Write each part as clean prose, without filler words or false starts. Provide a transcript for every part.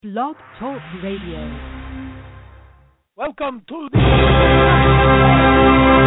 Blog Talk Radio. Welcome to the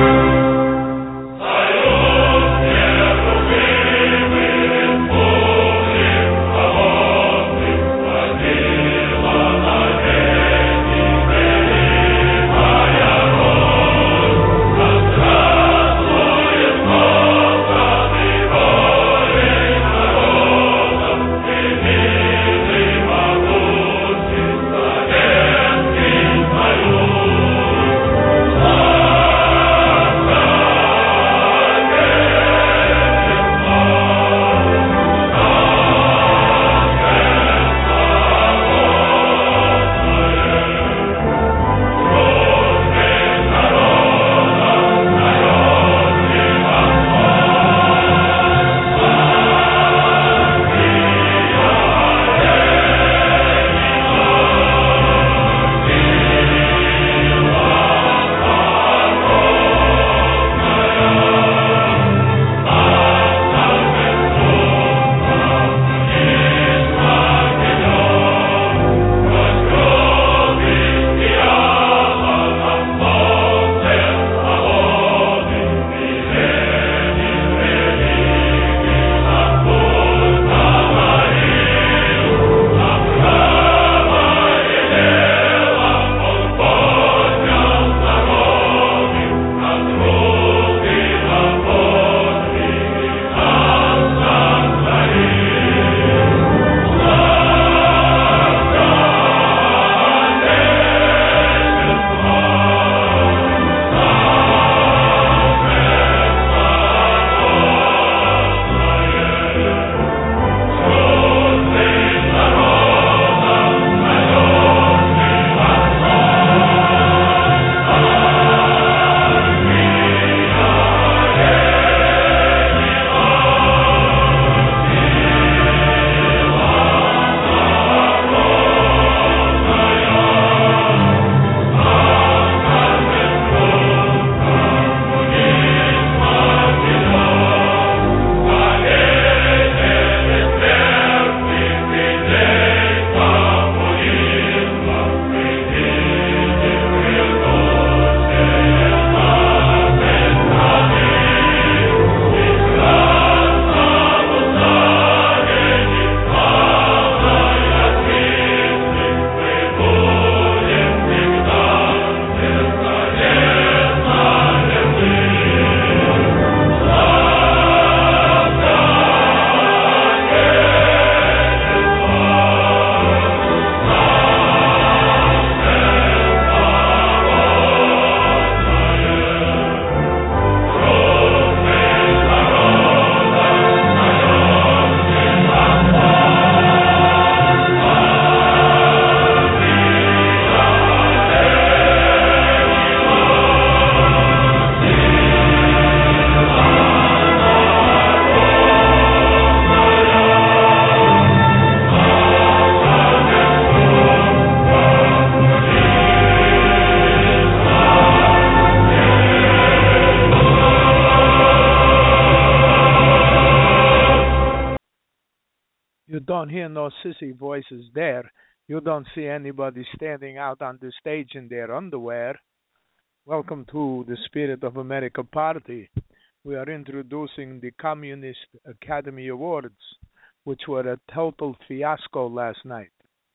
You don't hear no sissy voices there. You don't see anybody standing out on the stage in their underwear. Welcome to the Spirit of America party. We are introducing the Communist Academy Awards, which were a total fiasco last night.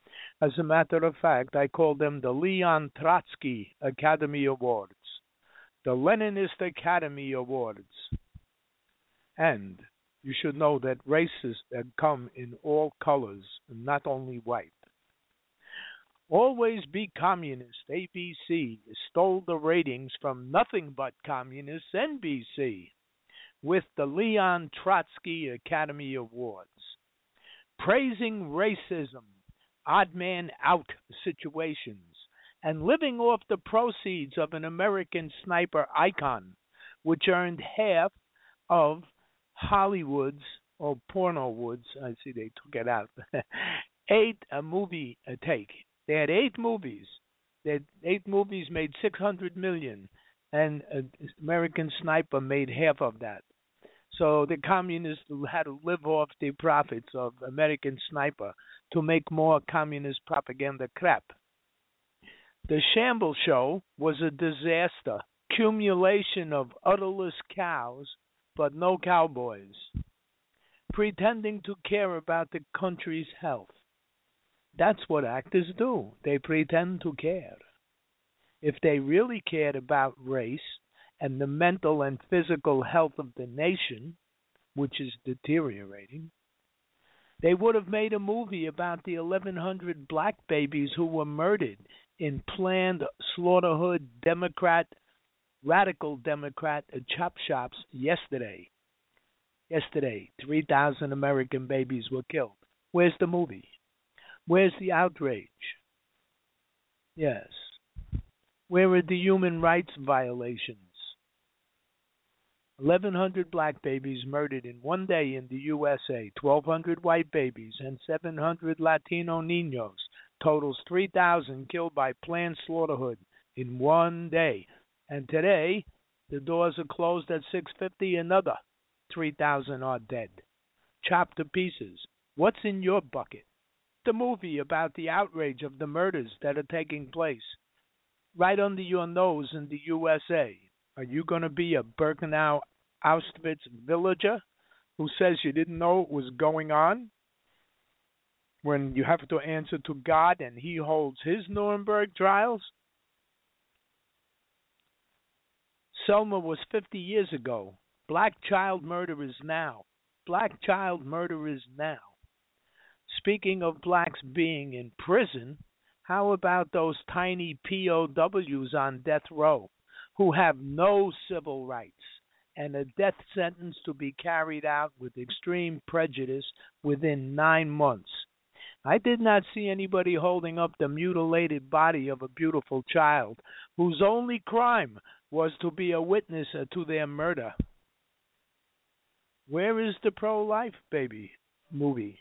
As a matter of fact, I call them the Leon Trotsky Academy Awards, the Leninist Academy Awards, and you should know that races that come in all colors, not only white. Always Be Communist, ABC, stole the ratings from nothing but communist NBC with the Leon Trotsky Academy Awards. Praising racism, odd man out situations, and living off the proceeds of an American sniper icon, which earned half of Hollywood's or Porno Woods, I see they took it out, a movie take. They had 8 movies. They had 8 movies made $600 million, and American Sniper made half of that. So the communists had to live off the profits of American Sniper to make more communist propaganda crap. The Shamble Show was a disaster, accumulation of udderless cows, but no cowboys, pretending to care about the country's health. That's what actors do. They pretend to care. If they really cared about race and the mental and physical health of the nation, which is deteriorating, they would have made a movie about the 1,100 black babies who were murdered in planned slaughterhood radical Democrat chop shops yesterday. Yesterday, 3,000 American babies were killed. Where's the movie? Where's the outrage? Yes. Where are the human rights violations? 1,100 black babies murdered in one day in the USA, 1,200 white babies, and 700 Latino niños. Totals 3,000 killed by planned slaughterhood in one day. And today, the doors are closed at 6:50. Another 3,000 are dead, chopped to pieces. What's in your bucket? The movie about the outrage of the murders that are taking place right under your nose in the USA. Are you going to be a Birkenau Auschwitz villager who says you didn't know what was going on when you have to answer to God and he holds his Nuremberg trials? Selma was 50 years ago. Black child murder is now. Black child murder is now. Speaking of blacks being in prison, how about those tiny POWs on death row who have no civil rights and a death sentence to be carried out with extreme prejudice within 9 months? I did not see anybody holding up the mutilated body of a beautiful child whose only crime was to be a witness to their murder. Where is the pro-life baby movie?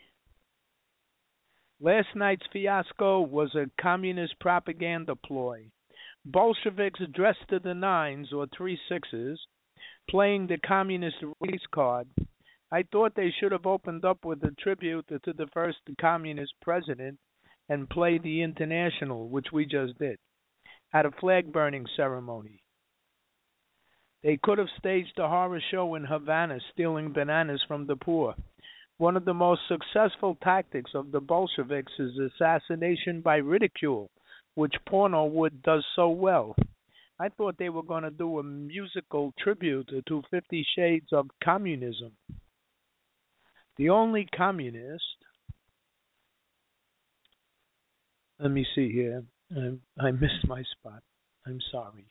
Last night's fiasco was a communist propaganda ploy. Bolsheviks dressed to the nines or 3/6s, playing the communist race card. I thought they should have opened up with a tribute to the first communist president and played the International, which we just did, at a flag-burning ceremony. They could have staged a horror show in Havana stealing bananas from the poor. One of the most successful tactics of the Bolsheviks is assassination by ridicule, which Pornowood does so well. I thought they were going to do a musical tribute to 50 Shades of Communism. The only communist... Let me see here. I missed my spot. I'm sorry.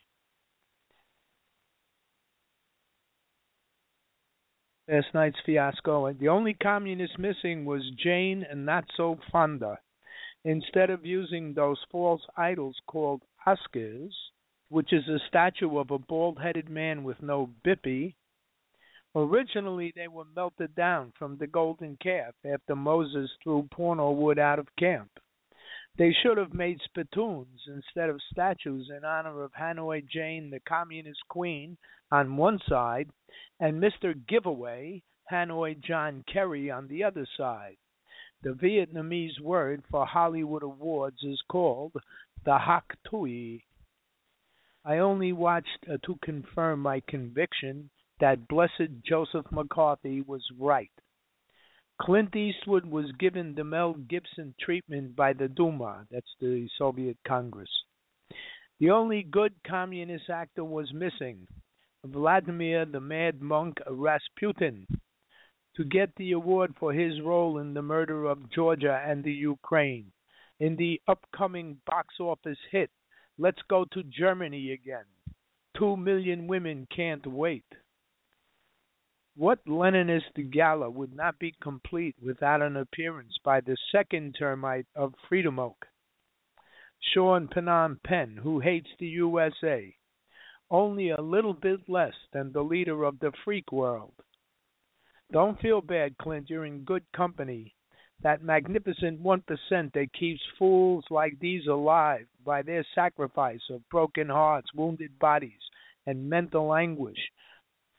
Last night's fiasco. The only communist missing was Jane and Not So Fonda. Instead of using those false idols called Oscars, which is a statue of a bald-headed man with no bippy, originally they were melted down from the golden calf after Moses threw Pornowood out of camp. They should have made spittoons instead of statues in honor of Hanoi Jane, the communist queen, on one side, and Mr. Giveaway, Hanoi John Kerry, on the other side. The Vietnamese word for Hollywood awards is called the Hoc Tui. I only watched to confirm my conviction that blessed Joseph McCarthy was right. Clint Eastwood was given the Mel Gibson treatment by the Duma, that's the Soviet Congress. The only good communist actor was missing, Vladimir the Mad Monk Rasputin, to get the award for his role in the murder of Georgia and the Ukraine. In the upcoming box office hit, Let's Go to Germany Again. 2 million women can't wait. What Leninist gala would not be complete without an appearance by the second termite of Freedom Oak, Sean Phnom Penh, who hates the USA, only a little bit less than the leader of the freak world. Don't feel bad, Clint, you're in good company. That magnificent 1% that keeps fools like these alive by their sacrifice of broken hearts, wounded bodies, and mental anguish.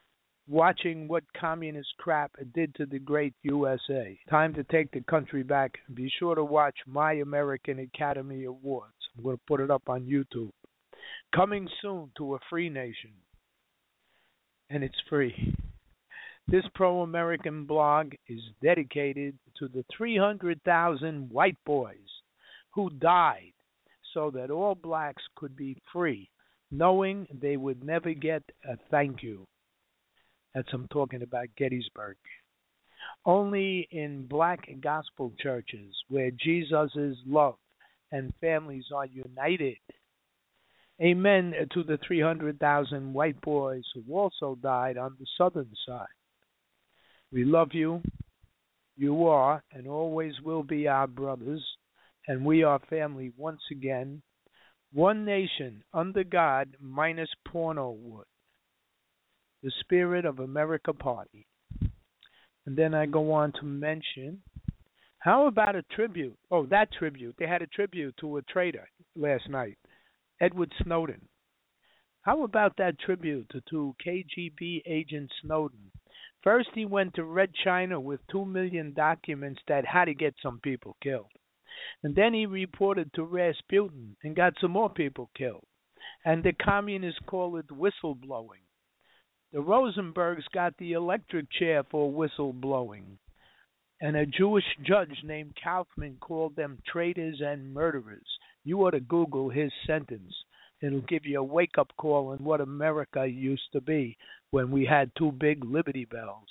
watching what communist crap it did to the great USA. Time to take the country back. Be sure to watch My American Academy Awards. I'm going to put it up on YouTube. Coming soon to a free nation. And it's free. This pro-American blog is dedicated to the 300,000 white boys who died so that all blacks could be free, knowing they would never get a thank you. That's I'm talking about Gettysburg. Only in black gospel churches where Jesus is loved and families are united. Amen to the 300,000 white boys who also died on the southern side. We love you. You are and always will be our brothers, and we are family once again. One nation under God minus porno wood. The Spirit of America Party. And then I go on to mention, how about a tribute? Oh, that tribute. They had a tribute to a traitor last night, Edward Snowden. How about that tribute to KGB agent Snowden? First, he went to Red China with 2 million documents that had to get some people killed. And then he reported to Rasputin and got some more people killed. And the communists call it whistleblowing. The Rosenbergs got the electric chair for whistleblowing. And a Jewish judge named Kaufman called them traitors and murderers. You ought to Google his sentence. It'll give you a wake-up call on what America used to be when we had two big Liberty Bells.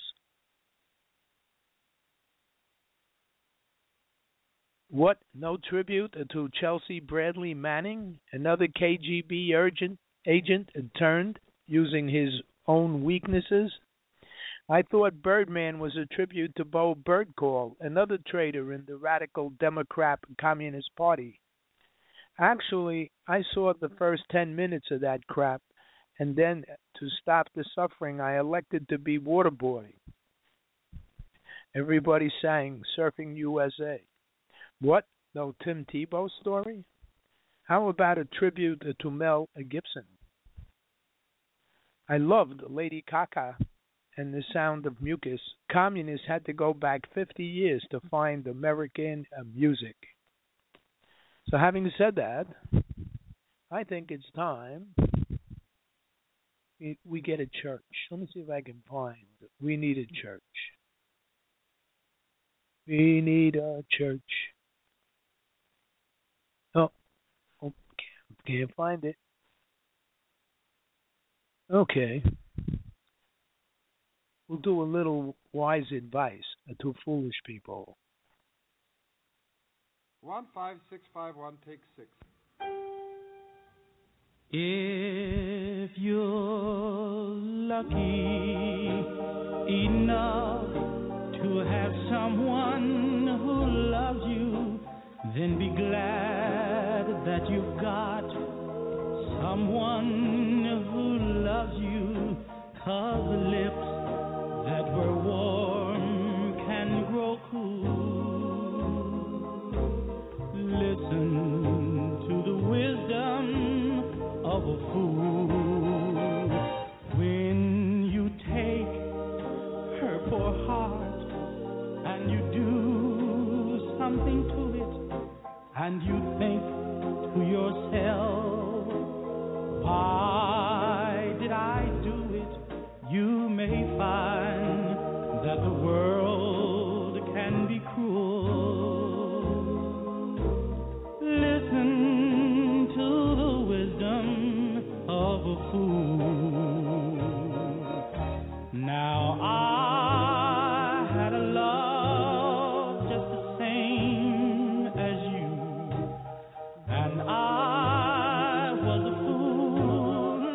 What? No tribute to Chelsea Bradley Manning, another KGB agent turned using his own weaknesses? I thought Birdman was a tribute to Bo Birdcall, another traitor in the radical Democrat Communist Party. Actually, I saw the first 10 minutes of that crap, and then to stop the suffering, I elected to be waterboarding. Everybody sang Surfing USA. What? No Tim Tebow story? How about a tribute to Mel Gibson? I loved Lady Gaga and the sound of mucus. Communists had to go back 50 years to find American music. So having said that, I think it's time we get a church. Let me see if I can find it. We need a church. We need a church. Oh, can't find it. Okay. We'll do a little wise advice to foolish people. 15651, take 6. If you're lucky enough to have someone who loves you, then be glad that you've got someone who loves you, 'cause the lips that were warm can grow cool. Listen to the wisdom of a fool. When you take her poor heart and you do something to it, and you think to yourself, why did I do it? You may find that the world can be cruel. Listen to the wisdom of a fool. Now I had a love just the same as you, and I was a fool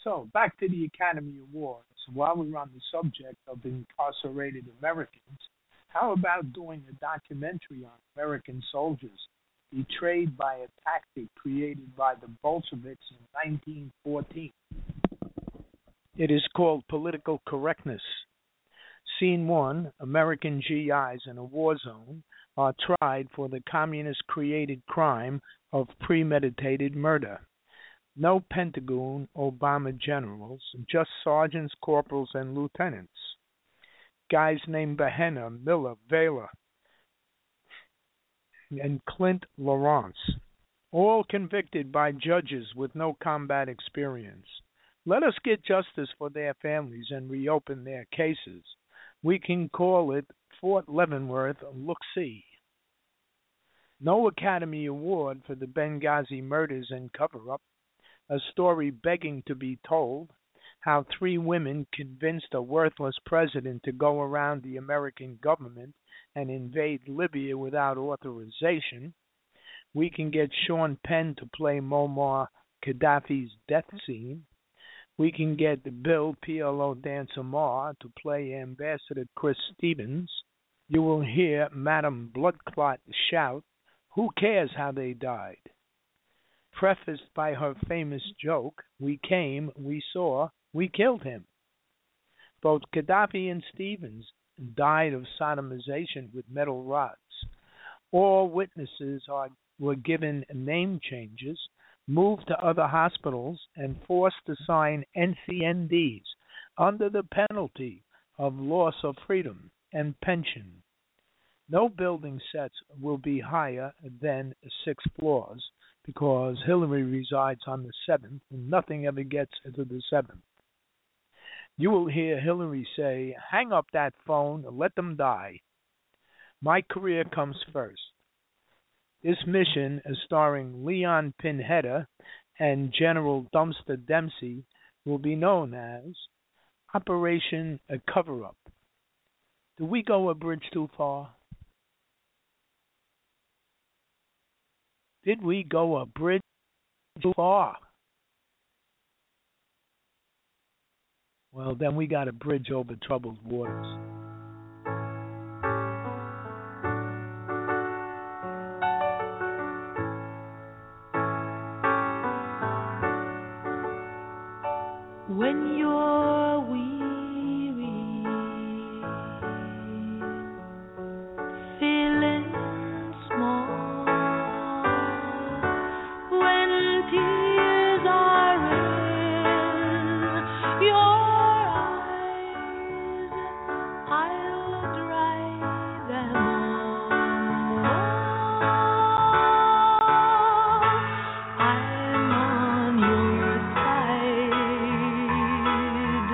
So, back to the Academy Awards. While we're on the subject of incarcerated Americans, how about doing a documentary on American soldiers betrayed by a tactic created by the Bolsheviks in 1914? It is called Political Correctness. Scene 1, American GIs in a war zone are tried for the communist-created crime of premeditated murder. No Pentagon Obama generals, just sergeants, corporals, and lieutenants. Guys named Behenna, Miller, Vela, and Clint Lawrence, all convicted by judges with no combat experience. Let us get justice for their families and reopen their cases. We can call it Fort Leavenworth Look-See. No Academy Award for the Benghazi murders and cover-up. A story begging to be told. How 3 women convinced a worthless president to go around the American government and invade Libya without authorization. We can get Sean Penn to play Muammar Gaddafi's death scene. We can get Bill PLO Dansamar to play Ambassador Chris Stevens. You will hear Madame Bloodclot shout, "Who cares how they died?" Prefaced by her famous joke, "We came, we saw, we killed him." Both Gaddafi and Stevens died of sodomization with metal rods. All witnesses were given name changes, moved to other hospitals, and forced to sign NCNDs under the penalty of loss of freedom and pension. No building sets will be higher than 6 floors because Hillary resides on the 7th and nothing ever gets to the 7th. You will hear Hillary say, "Hang up that phone and let them die." My career comes first. This mission, starring Leon Pinhetta and General Dumpster Dempsey, will be known as Operation Cover-Up. Do we go a bridge too far? Did we go a bridge too far? Well, then we got a bridge over troubled waters. When you're weary, feeling small, when tears are in your eyes, I'll dry them all. I'm on your side.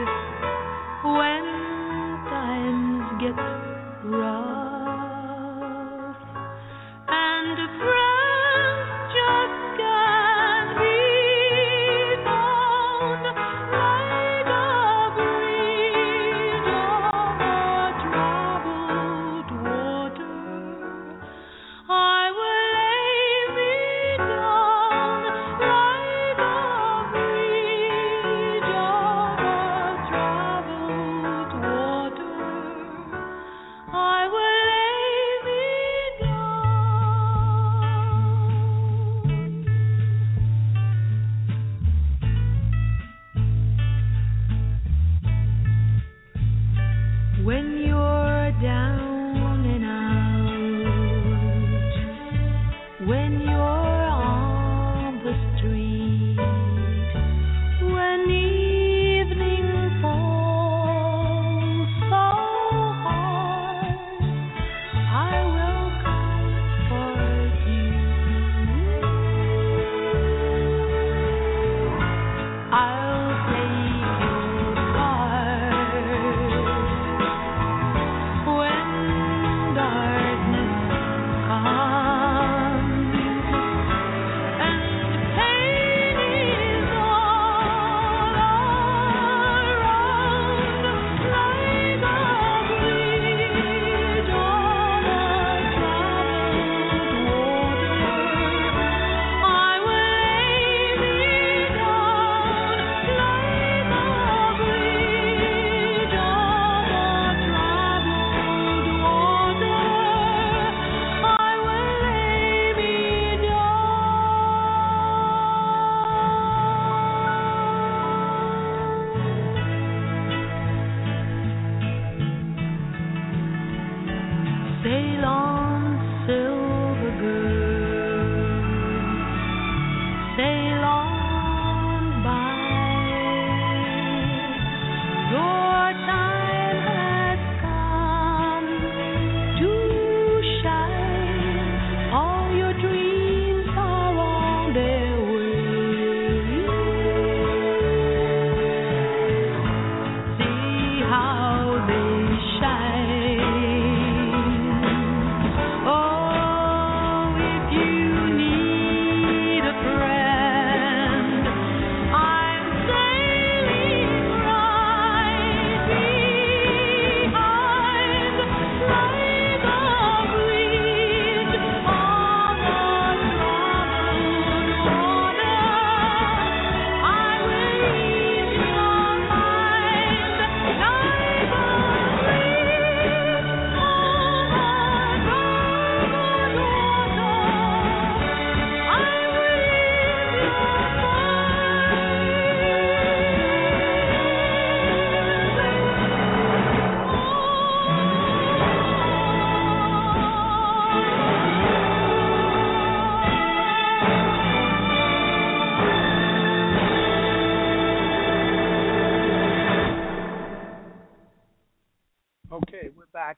back.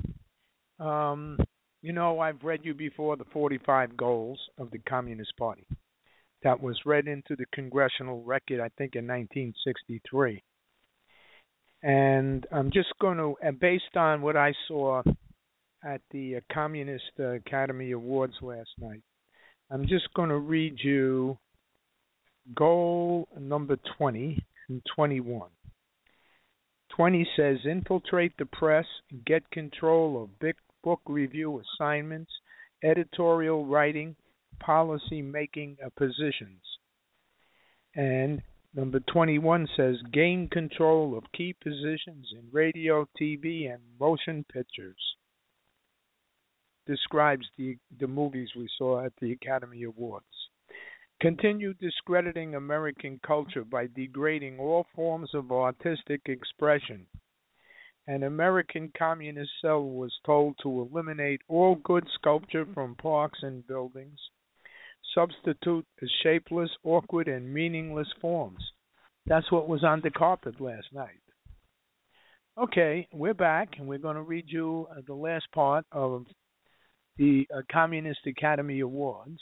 I've read you before the 45 goals of the Communist Party. That was read into the congressional record, I think, in 1963. And I'm just going to, based on what I saw at the Communist Academy Awards last night, I'm just going to read you goal number 20 and 21. 20 says, infiltrate the press, get control of book review assignments, editorial writing, policy making positions. And number 21 says, gain control of key positions in radio, TV, and motion pictures. Describes the movies we saw at the Academy Awards. Continue discrediting American culture by degrading all forms of artistic expression. An American communist cell was told to eliminate all good sculpture from parks and buildings, substitute shapeless, awkward, and meaningless forms. That's what was on the carpet last night. Okay, we're back, and we're going to read you the last part of the Communist Academy Awards.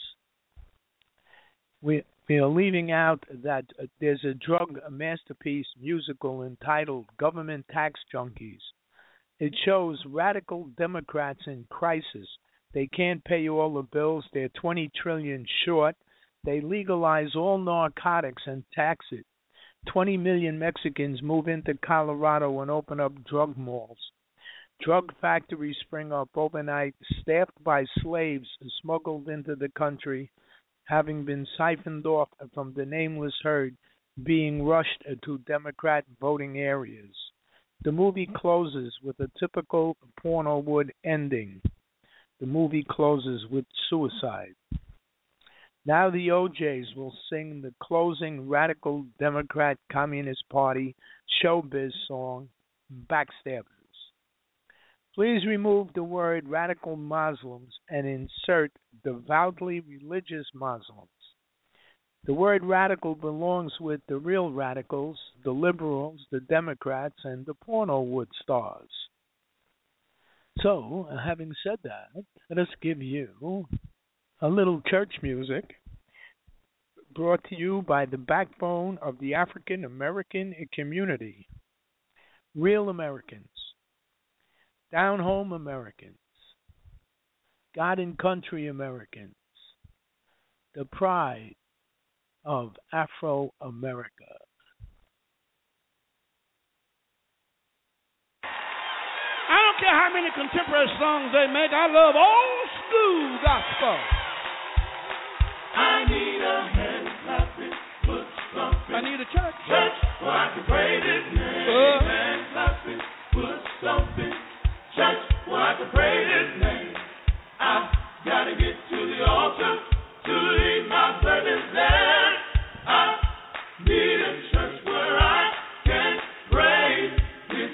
We are leaving out that there's a drug masterpiece musical entitled Government Tax Junkies. It shows radical Democrats in crisis. They can't pay all the bills. They're $20 trillion short. They legalize all narcotics and tax it. 20 million Mexicans move into Colorado and open up drug malls. Drug factories spring up overnight, staffed by slaves smuggled into the country, having been siphoned off from the nameless herd, being rushed to Democrat voting areas. The movie closes with a typical porno would ending. The movie closes with suicide. Now the OJs will sing the closing radical Democrat Communist Party showbiz song, Backstabbers. Please remove the word radical Muslims and insert devoutly religious Muslims. The word radical belongs with the real radicals, the liberals, the Democrats, and the porno wood stars. So, having said that, let us give you a little church music brought to you by the backbone of the African American community. Real Americans. Down home Americans, God and country Americans, the pride of Afro-America. I don't care how many contemporary songs they make, I love old school gospel. I need a hand clapping, foot stomping. I need a church. Church, where I can praise His name. Hand clapping, foot stomping. Church, where I can praise His name. I've got to get to the altar to lead my burdens there. I need a church where I can praise His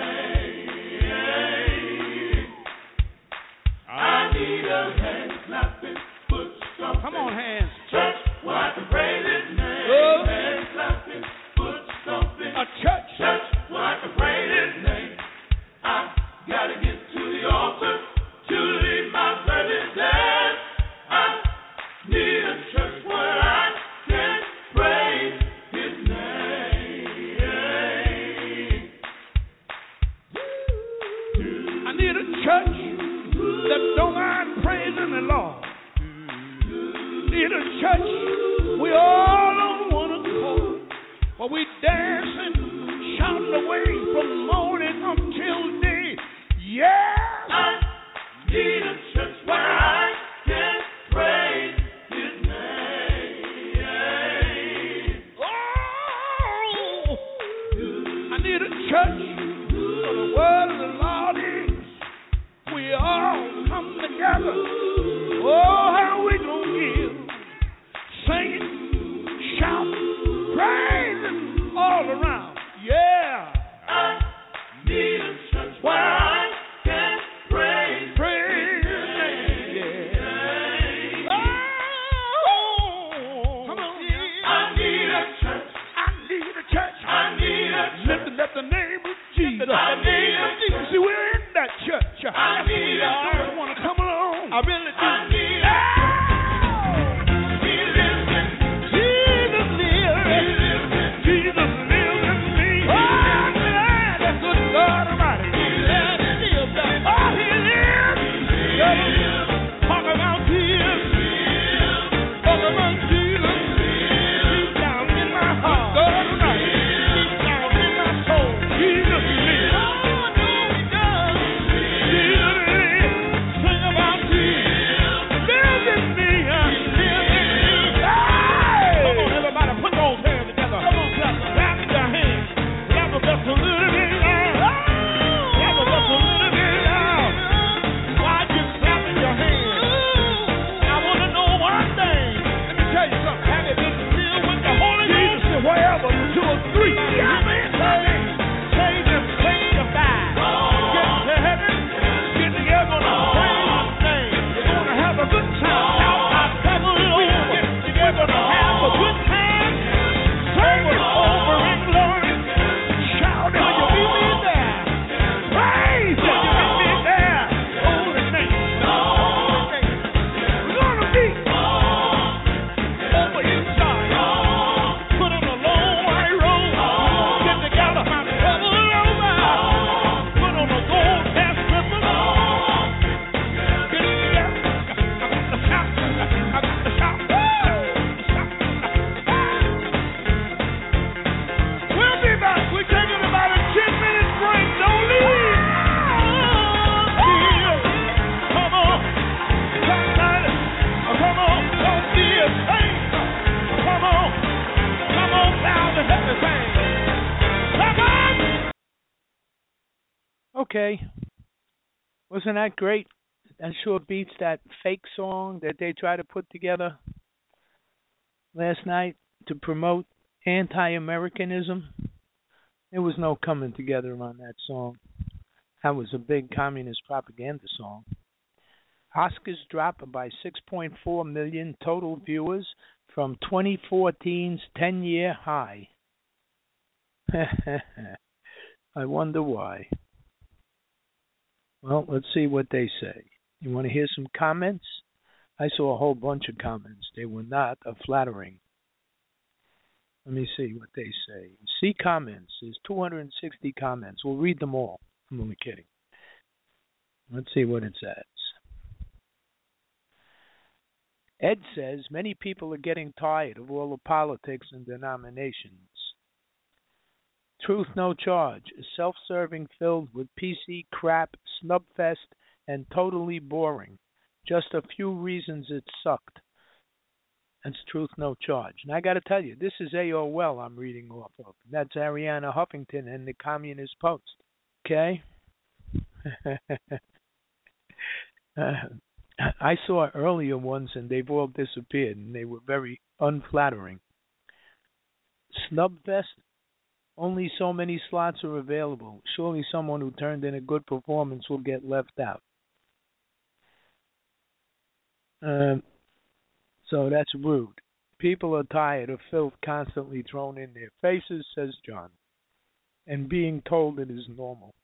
name. I need a hand clapping, foot stomping. Come on, hands. Church, where I can praise His name. Hand clapping, foot stomping. A church. Church, where I can praise His name. I gotta get to the altar to leave my burdens there. I need a church where I can praise His name. I need a church that don't mind praising the Lord. Need a church we all on one accord, where we dancing, shouting away from morning until day. Yes! I need a church where I can praise His name. Oh! I need a church for the word of the Lord is. We all come together. Oh, how we gonna give? Singing, shouting, praising all around. Yeah! I need a church where I can praise His name. Oh! Come on. I need a church. I need a church. I need a church. Let the name of three. Yeah, man. Change and sanctify. Get to heaven. Get together and praise His name. You're gonna have a good time. Now I travel over. Get together and have a good time. Sing it over in glory. Shout till you meet me there. Praise till you meet me there. Holy name. We're gonna be over inside. Put on a long white robe. Get together and travel over. Put on a gold cast ribbon. Get together. I got the shout. I got the shout. We'll be back. We're taking about a 10-minute break. Don't leave. Come on. Come on. Don't be ashamed. Come on. Come on down to heaven. Come on. Okay. Wasn't that great? That sure beats that fake song that they tried to put together last night to promote anti-Americanism. There was no coming together on that song. That was a big communist propaganda song. Oscars dropped by 6.4 million total viewers from 2014's 10-year high. I wonder why. Well, let's see what they say. You want to hear some comments? I saw a whole bunch of comments. They were not flattering. Let me see what they say. See comments. There's 260 comments. We'll read them all. I'm only kidding. Let's see what it says. Ed says many people are getting tired of all the politics and denominations. Truth No Charge is self-serving, filled with PC crap, snubfest, and totally boring. Just a few reasons it sucked. That's Truth No Charge. And I got to tell you, this is AOL I'm reading off of. That's Ariana Huffington and the Communist Post. Okay? I saw earlier ones and they've all disappeared and they were very unflattering. Snubfest? Only so many slots are available. Surely someone who turned in a good performance will get left out. So that's rude. People are tired of filth constantly thrown in their faces, says John, and being told it is normal.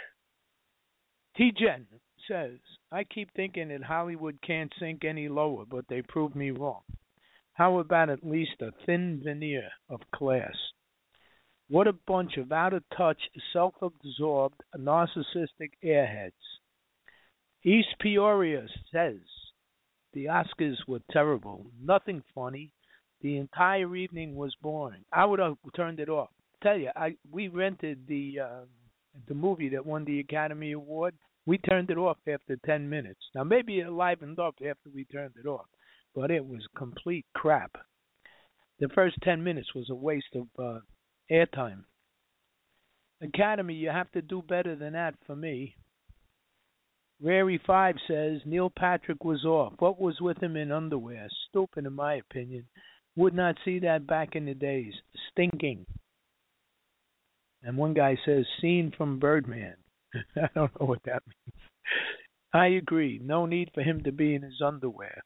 T-Jen says, I keep thinking that Hollywood can't sink any lower, but they prove me wrong. How about at least a thin veneer of class? What a bunch of out-of-touch, self-absorbed, narcissistic airheads. East Peoria says, the Oscars were terrible. Nothing funny. The entire evening was boring. I would have turned it off. Tell you, we rented the movie that won the Academy Award. We turned it off after 10 minutes. Now, maybe it livened up after we turned it off, but it was complete crap. The first 10 minutes was a waste of airtime. Academy, you have to do better than that for me. Rary5 says, Neil Patrick was off. What was with him in underwear? Stupid, in my opinion. Would not see that back in the days. Stinking. And one guy says, scene from Birdman. I don't know what that means. I agree. No need for him to be in his underwear.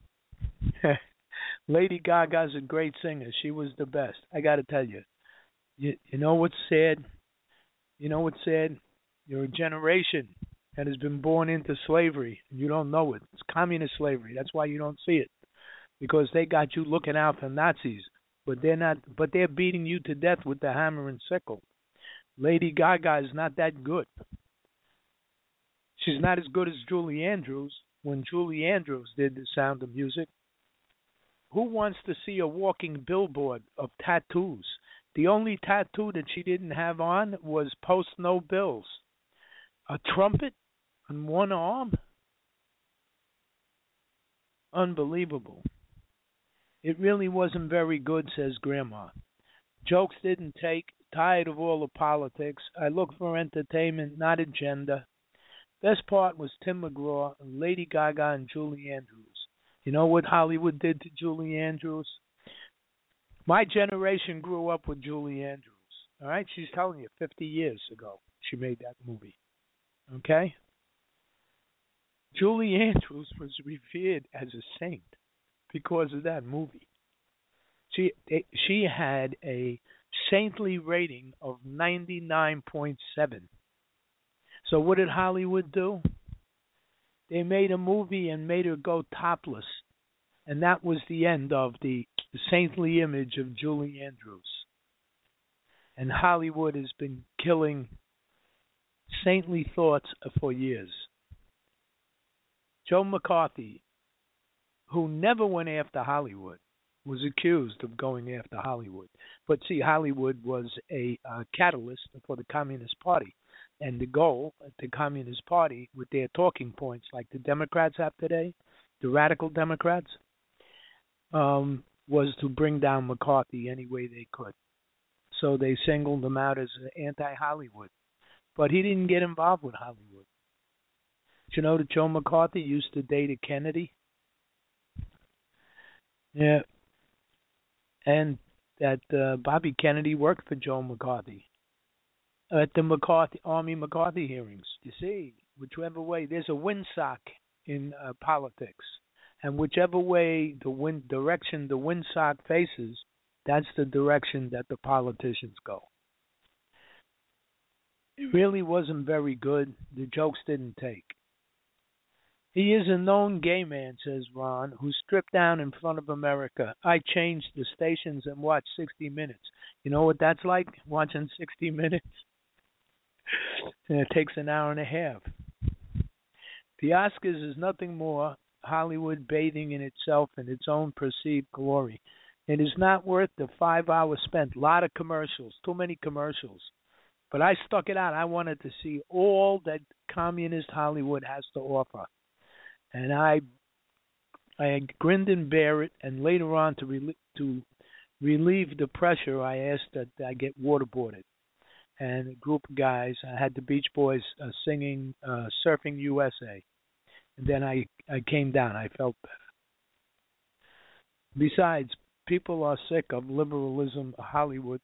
Lady Gaga's a great singer. She was the best. I got to tell you. You know what's sad? You know what's sad? You're a generation that has been born into slavery, and you don't know it. It's communist slavery. That's why you don't see it, because they got you looking out for Nazis, but they're not. But they're beating you to death with the hammer and sickle. Lady Gaga is not that good. She's not as good as Julie Andrews when Julie Andrews did The Sound of Music. Who wants to see a walking billboard of tattoos? The only tattoo that she didn't have on was Post No Bills. A trumpet on one arm? Unbelievable. It really wasn't very good, says Grandma. Jokes didn't take. Tired of all the politics. I look for entertainment, not agenda. Best part was Tim McGraw, Lady Gaga, and Julie Andrews. You know what Hollywood did to Julie Andrews? My generation grew up with Julie Andrews. All right, she's telling you 50 years ago she made that movie. Okay? Julie Andrews was revered as a saint because of that movie. She had a saintly rating of 99.7. So what did Hollywood do? They made a movie and made her go topless. And that was the end of the saintly image of Julie Andrews. And Hollywood has been killing saintly thoughts for years. Joe McCarthy, who never went after Hollywood, was accused of going after Hollywood. But see, Hollywood was a catalyst for the Communist Party. And the goal at the Communist Party, with their talking points like the Democrats have today, the radical Democrats, was to bring down McCarthy any way they could. So they singled him out as anti-Hollywood. But he didn't get involved with Hollywood. Did you know that Joe McCarthy used to date a Kennedy? Yeah. And that Bobby Kennedy worked for Joe McCarthy at the Army McCarthy hearings. You see, whichever way, there's a windsock in politics. And whichever way direction the windsock faces, that's the direction that the politicians go. It really wasn't very good. The jokes didn't take. He is a known gay man, says Ron, who stripped down in front of America. I changed the stations and watched 60 Minutes. You know what that's like, watching 60 Minutes? And it takes an hour and a half. The Oscars is nothing more Hollywood bathing in itself in its own perceived glory. It is not worth the 5 hours spent. A lot of commercials, too many commercials. But I stuck it out. I wanted to see all that communist Hollywood has to offer. And I grinned and bear it, and later on to relieve the pressure, I asked that I get waterboarded. And a group of guys, I had the Beach Boys singing Surfing USA. And then I came down. I felt better. Besides, people are sick of liberalism Hollywood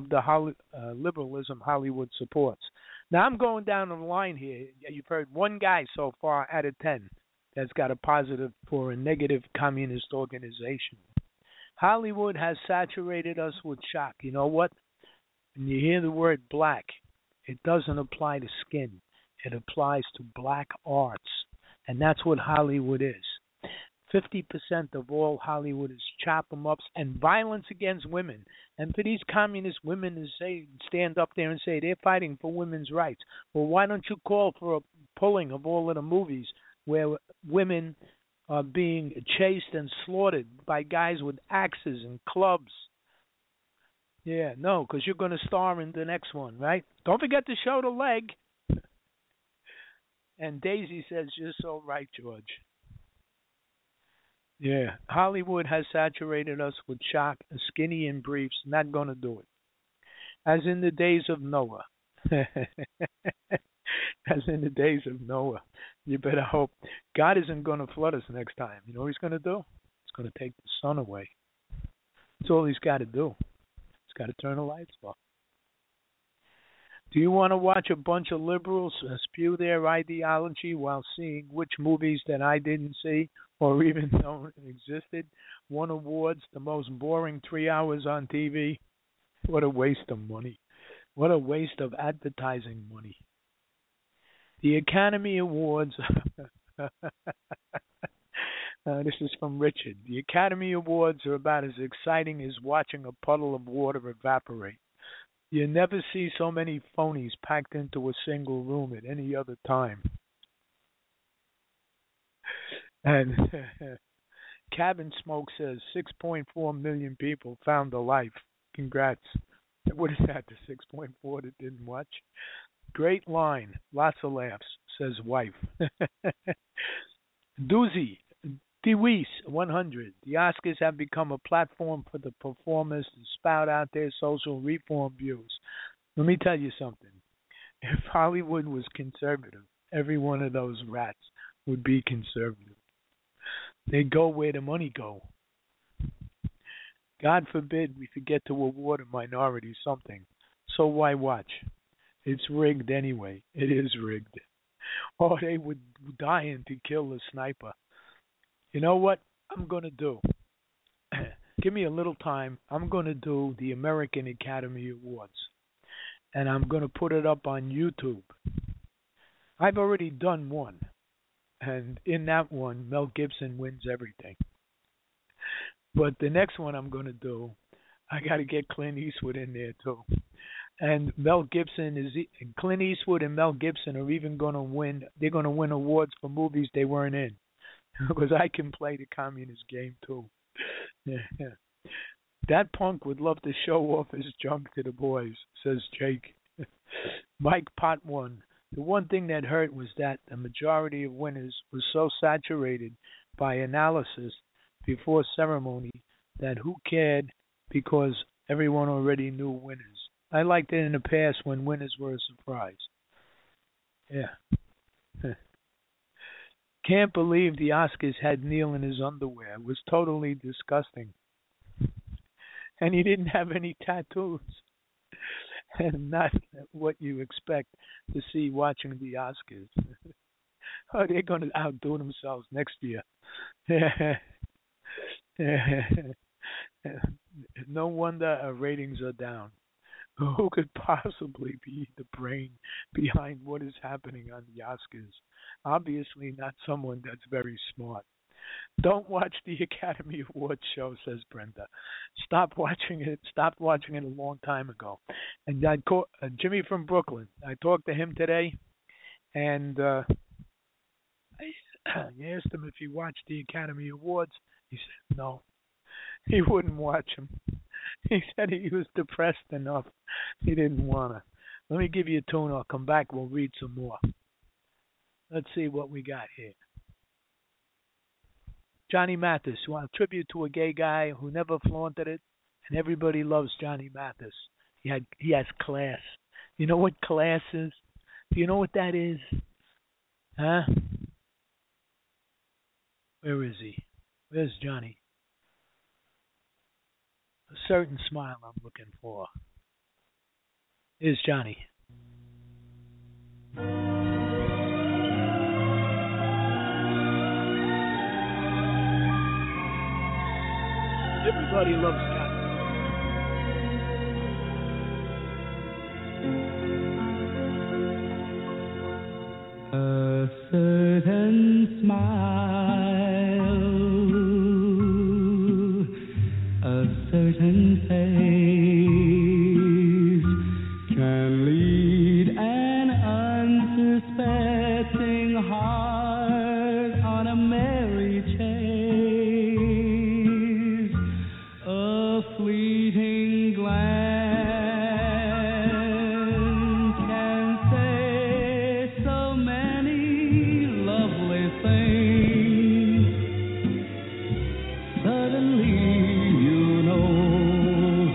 supports. Now I'm going down the line here. You've heard one guy so far out of 10 that's got a positive for a negative communist organization. Hollywood has saturated us with shock. You know what? When you hear the word black, it doesn't apply to skin. It applies to black arts. And that's what Hollywood is. 50% of all Hollywood is chop 'em ups and violence against women. And for these communist women to stand up there and say they're fighting for women's rights. Well, why don't you call for a pulling of all of the movies where women are being chased and slaughtered by guys with axes and clubs? Yeah, no, because you're going to star in the next one, right? Don't forget to show the leg. And Daisy says, you're so right, George. Yeah, Hollywood has saturated us with shock, skinny and briefs, not going to do it. As in the days of Noah. As in the days of Noah. You better hope God isn't going to flood us next time. You know what he's going to do? He's going to take the sun away. That's all he's got to do. He's got to turn the lights off. Do you want to watch a bunch of liberals spew their ideology while seeing which movies that I didn't see or even know existed won awards, the most boring 3 hours on TV? What a waste of money. What a waste of advertising money. The Academy Awards, this is from Richard. The Academy Awards are about as exciting as watching a puddle of water evaporate. You never see so many phonies packed into a single room at any other time. And Cabin Smoke says 6.4 million people found the life. Congrats. What is that, the 6.4 that didn't watch? Great line. Lots of laughs, says wife. Doozy. DeWeese, 100. The Oscars have become a platform for the performers to spout out their social reform views. Let me tell you something. If Hollywood was conservative, every one of those rats would be conservative. They go where the money go. God forbid we forget to award a minority something. So why watch? It's rigged anyway. It is rigged. Oh, they were dying to kill the sniper. You know what I'm going to do? Give me a little time. I'm going to do the American Academy Awards. And I'm going to put it up on YouTube. I've already done one. And in that one, Mel Gibson wins everything. But the next one I'm going to do, I got to get Clint Eastwood in there too. And Clint Eastwood and Mel Gibson are even going to win. They're going to win awards for movies they weren't in, because I can play the communist game too. Yeah. That punk would love to show off his junk to the boys, says Jake. Mike Pot 1. The one thing that hurt was that the majority of winners was so saturated by analysis before ceremony that who cared, because everyone already knew winners. I liked it in the past when winners were a surprise. Yeah. Can't believe the Oscars had Neil in his underwear. It was totally disgusting. And he didn't have any tattoos. And not what you expect to see watching the Oscars. Oh, they're going to outdo themselves next year. No wonder our ratings are down. Who could possibly be the brain behind what is happening on the Oscars? Obviously not someone that's very smart. Don't watch the Academy Awards show, says Brenda. Stopped watching it a long time ago. And I called Jimmy from Brooklyn. I talked to him today, and I asked him if he watched the Academy Awards. He said no. He wouldn't watch them. He said he was depressed enough. He didn't want to. Let me give you a tune. I'll come back. We'll read some more. Let's see what we got here. Johnny Mathis. You want a tribute to a gay guy who never flaunted it? And everybody loves Johnny Mathis. He has class. You know what class is? Do you know what that is? Huh? Where is he? Where's Johnny? A certain smile I'm looking for. Here's Johnny. Everybody loves Johnny. A certain smile, a certain face can lead an unsuspecting heart on a merry chase. A fleeting glance can say so many lovely things. Suddenly you know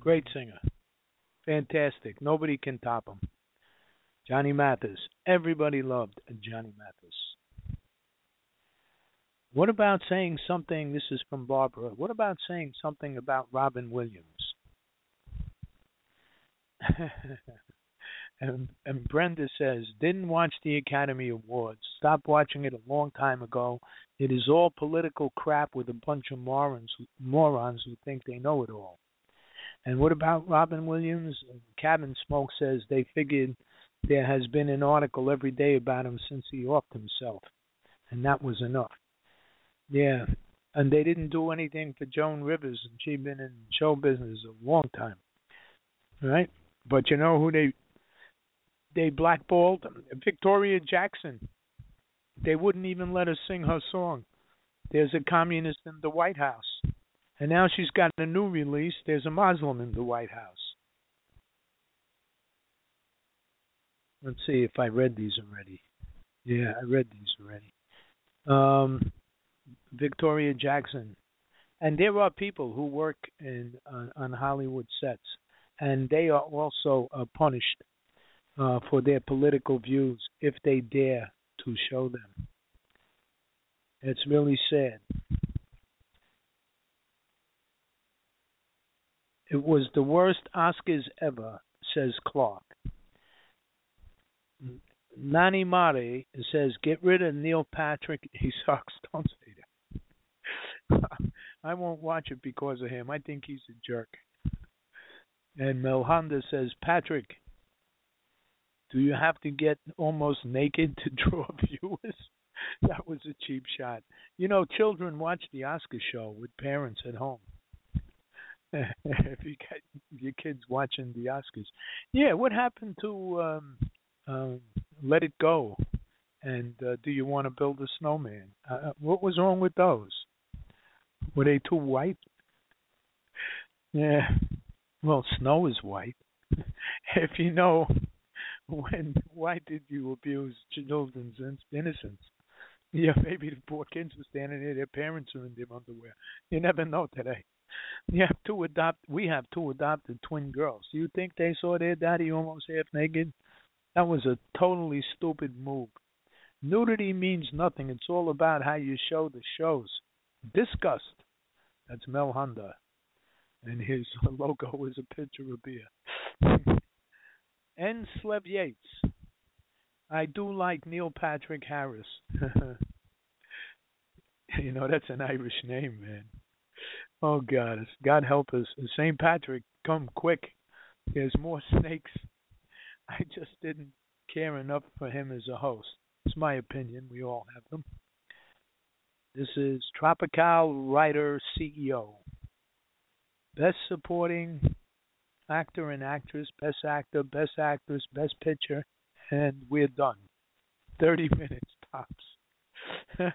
Great singer. Fantastic. Nobody can top him. Johnny Mathis. Everybody loved Johnny Mathis. What about saying something? This is from Barbara. What about saying something about Robin Williams? and Brenda says, didn't watch the Academy Awards. Stopped watching it a long time ago. It is all political crap with a bunch of morons who think they know it all. And what about Robin Williams? Cabin Smoke says they figured there has been an article every day about him since he offed himself. And that was enough. Yeah. And they didn't do anything for Joan Rivers, and she'd been in show business a long time. Right? But you know who they blackballed? Victoria Jackson. They wouldn't even let her sing her song. There's a communist in the White House. And now she's got a new release. There's a Muslim in the White House. Let's see if I read these already. Yeah, I read these already. Victoria Jackson. And there are people who work on Hollywood sets, and they are also punished for their political views if they dare to show them. It's really sad. It was the worst Oscars ever, says Clark. Nani Mare says, get rid of Neil Patrick. He sucks. Don't say that. I won't watch it because of him. I think he's a jerk. And Mel Honda says, Patrick, do you have to get almost naked to draw viewers? That was a cheap shot. You know, children watch the Oscar show with parents at home. If you got your kids watching the Oscars. Yeah, what happened to Let It Go? And Do You Want to Build a Snowman? What was wrong with those? Were they too white? Yeah. Well, snow is white. If you know, why did you abuse children's innocence? Yeah, maybe the poor kids were standing there, their parents are in their underwear. You never know today. We have two adopted twin girls. Do you think they saw their daddy almost half naked? That was a totally stupid move. Nudity means nothing. It's all about how you show the shows. Disgust. That's Mel Honda. And his logo is a picture of beer. N. Slev Yates. I do like Neil Patrick Harris. You know, that's an Irish name, man. Oh, God. God help us. St. Patrick, come quick. There's more snakes. I just didn't care enough for him as a host. It's my opinion. We all have them. This is Tropical Writer CEO. Best Supporting Actor and Actress, Best Actor, Best Actress, Best Picture, and we're done. 30 minutes tops.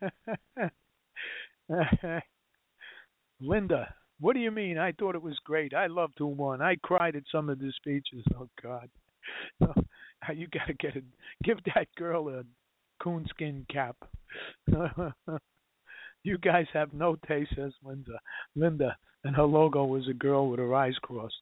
Linda, what do you mean? I thought it was great. I loved who won. I cried at some of the speeches. Oh, God. You got to give that girl a coonskin cap. You guys have no taste, says Linda. Linda, and her logo was a girl with her eyes crossed.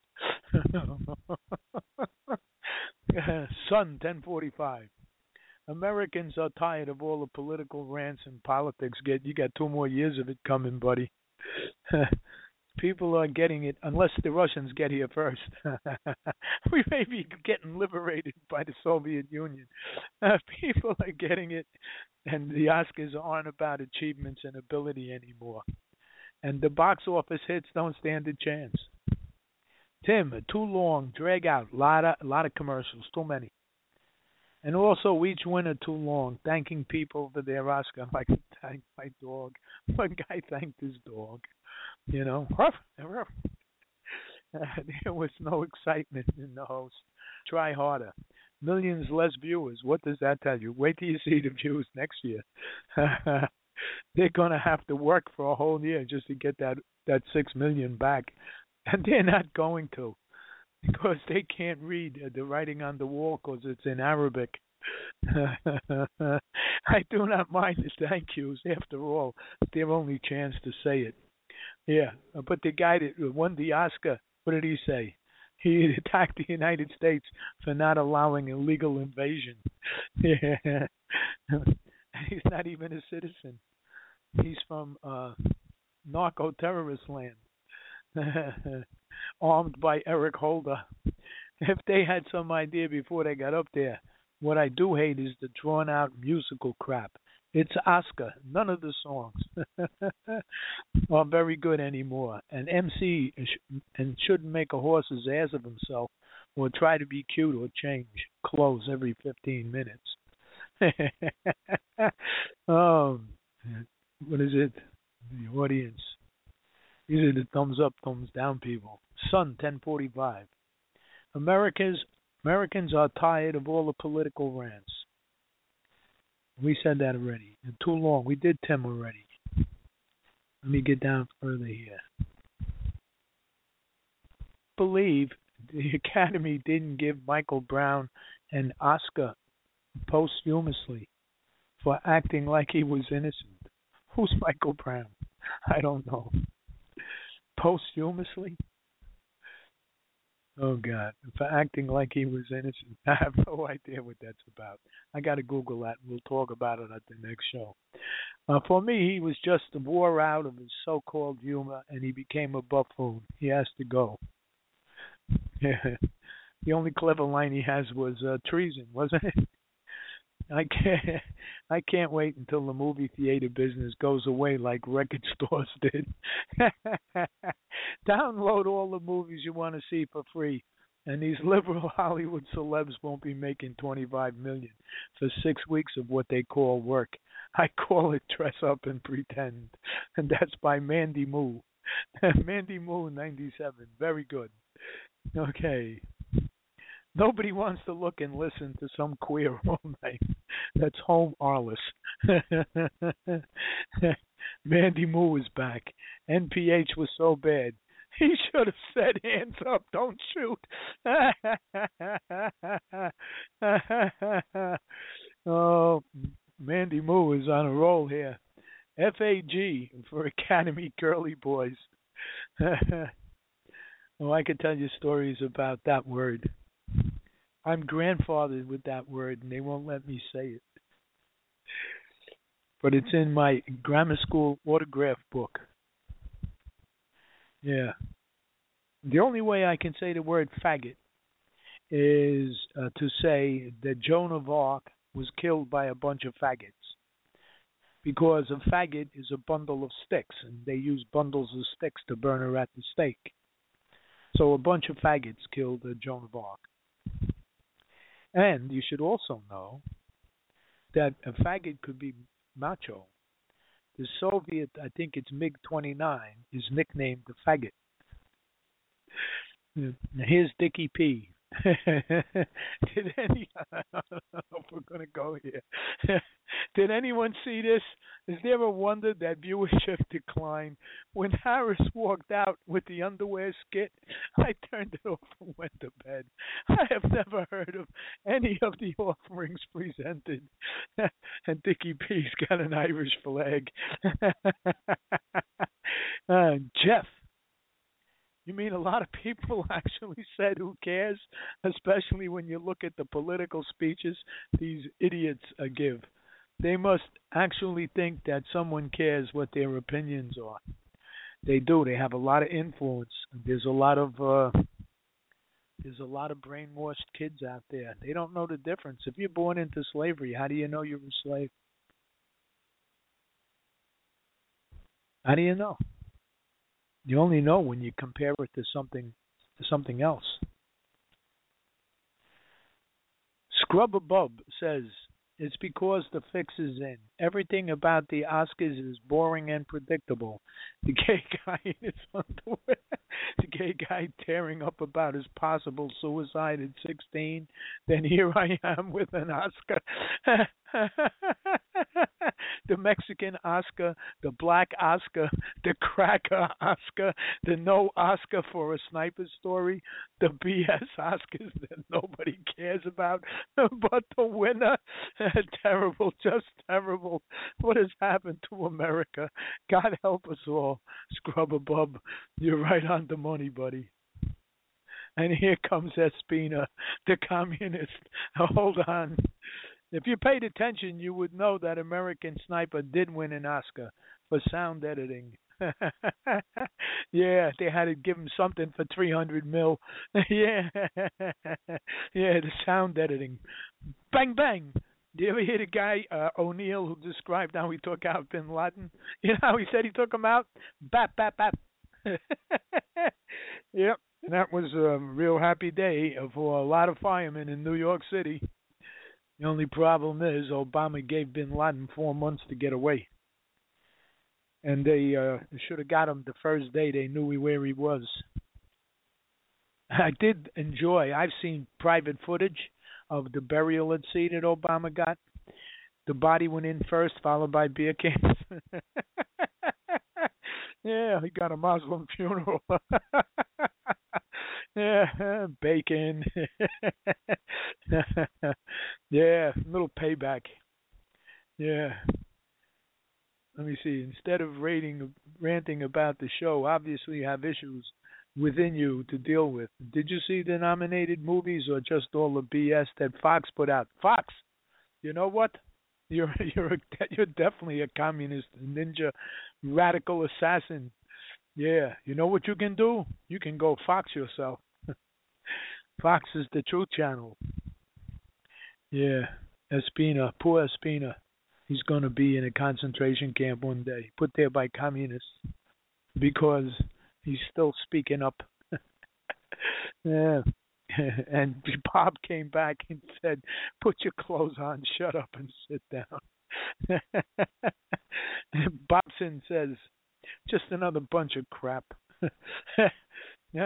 Sun 1045. Americans are tired of all the political rants and politics. You got 2 more years of it coming, buddy. People are getting it, unless the Russians get here first. We may be getting liberated by the Soviet Union. People are getting it, and the Oscars aren't about achievements and ability anymore. And the box office hits don't stand a chance. Tim, too long, drag out, lot of commercials, too many. And also each winner too long, thanking people for their Oscar. Like I thanked my dog. One guy thanked his dog. You know, there was no excitement in the host. Try harder. Millions less viewers. What does that tell you? Wait till you see the views next year. They're going to have to work for a whole year just to get that 6 million back. And they're not going to, because they can't read the writing on the wall because it's in Arabic. I do not mind the thank yous. After all, it's their only chance to say it. Yeah, but the guy that won the Oscar What did he say? He attacked the United States for not allowing illegal invasion. Yeah. He's not even a citizen. He's from narco-terrorist land, armed by Eric Holder. If they had some idea before they got up there, what I do hate is the drawn-out musical crap. It's Oscar. None of the songs are very good anymore. An MC and shouldn't make a horse's ass of himself or try to be cute or change clothes every 15 minutes. What is it? The audience. These are the thumbs up, thumbs down people. Sun 1045. Americans are tired of all the political rants. We said that already. And too long. We did Tim already. Let me get down further here. Believe the Academy didn't give Michael Brown an Oscar posthumously for acting like he was innocent. Who's Michael Brown? I don't know. Posthumously? Oh, God. For acting like he was innocent. I have no idea what that's about. I got to Google that. We'll talk about it at the next show. For me, he was just wore out of his so-called humor, and he became a buffoon. He has to go. The only clever line he has was treason, wasn't it? I can't wait until the movie theater business goes away like record stores did. Download all the movies you want to see for free, and these liberal Hollywood celebs won't be making $25 million for 6 weeks of what they call work. I call it dress up and pretend, and that's by Mandy Moo. Mandy Moo 97. Very good. Okay. Nobody wants to look and listen to some queer all night. That's Home Arliss. Mandy Moo is back. NPH was so bad. He should have said, hands up, don't shoot. Oh, Mandy Moo is on a roll here. FAG for Academy Girly Boys. Oh, I could tell you stories about that word. I'm grandfathered with that word, and they won't let me say it. But it's in my grammar school autograph book. Yeah. The only way I can say the word faggot is to say that Joan of Arc was killed by a bunch of faggots. Because a faggot is a bundle of sticks, and they use bundles of sticks to burn her at the stake. So a bunch of faggots killed Joan of Arc. And you should also know that a faggot could be macho. The Soviet, I think it's MiG-29, is nicknamed the faggot. Now here's Dickie P. Did any? I don't know if we're going to go here. Did anyone see this? Is there a wonder that viewership declined? When Harris walked out with the underwear skit, I turned it off and went to bed. I have never heard of any of the offerings presented. And Dickie P's got an Irish flag. Jeff. You mean a lot of people actually said, who cares? Especially when you look at the political speeches these idiots give. They must actually think that someone cares what their opinions are. They do. They have a lot of influence. There's a lot of brainwashed kids out there. They don't know the difference. If you're born into slavery, how do you know you're a slave? How do you know? You only know when you compare it to something else. Scrub Above says, it's because the fix is in. Everything about the Oscars is boring and predictable. The gay guy in his underwear, the gay guy tearing up about his possible suicide at 16. Then here I am with an Oscar. The Mexican Oscar, the black Oscar, the cracker Oscar, the no Oscar for a sniper story, the BS Oscars that nobody cares about, but the winner, terrible, just terrible. What has happened to America? God help us all. Scrub Above, you're right on the money, buddy. And here comes Espina, the communist. Hold on. If you paid attention, you would know that American Sniper did win an Oscar for sound editing. Yeah, they had to give him something for 300 mil. Yeah, yeah, the sound editing. Bang bang. Do you ever hear the guy O'Neill who described how he took out Bin Laden? You know how he said he took him out? Bap bap bap. Yep, and that was a real happy day for a lot of firemen in New York City. The only problem is Obama gave Bin Laden 4 months to get away. And they should have got him the first day they knew where he was. I did enjoy. I've seen private footage of the burial at sea that Obama got. The body went in first, followed by beer cans. Yeah, he got a Muslim funeral. Yeah, bacon. Yeah, little payback. Yeah. Let me see. Instead of ranting about the show, obviously you have issues within you to deal with. Did you see the nominated movies or just all the BS that Fox put out? Fox, you know what? You're definitely a communist, ninja, radical assassin. Yeah, you know what you can do? You can go Fox yourself. Fox is the truth channel. Yeah, Espina, poor Espina. He's going to be in a concentration camp one day, put there by communists, because he's still speaking up. Yeah. And Bob came back and said, "Put your clothes on, shut up, and sit down." Bobson says, "Just another bunch of crap." Yeah.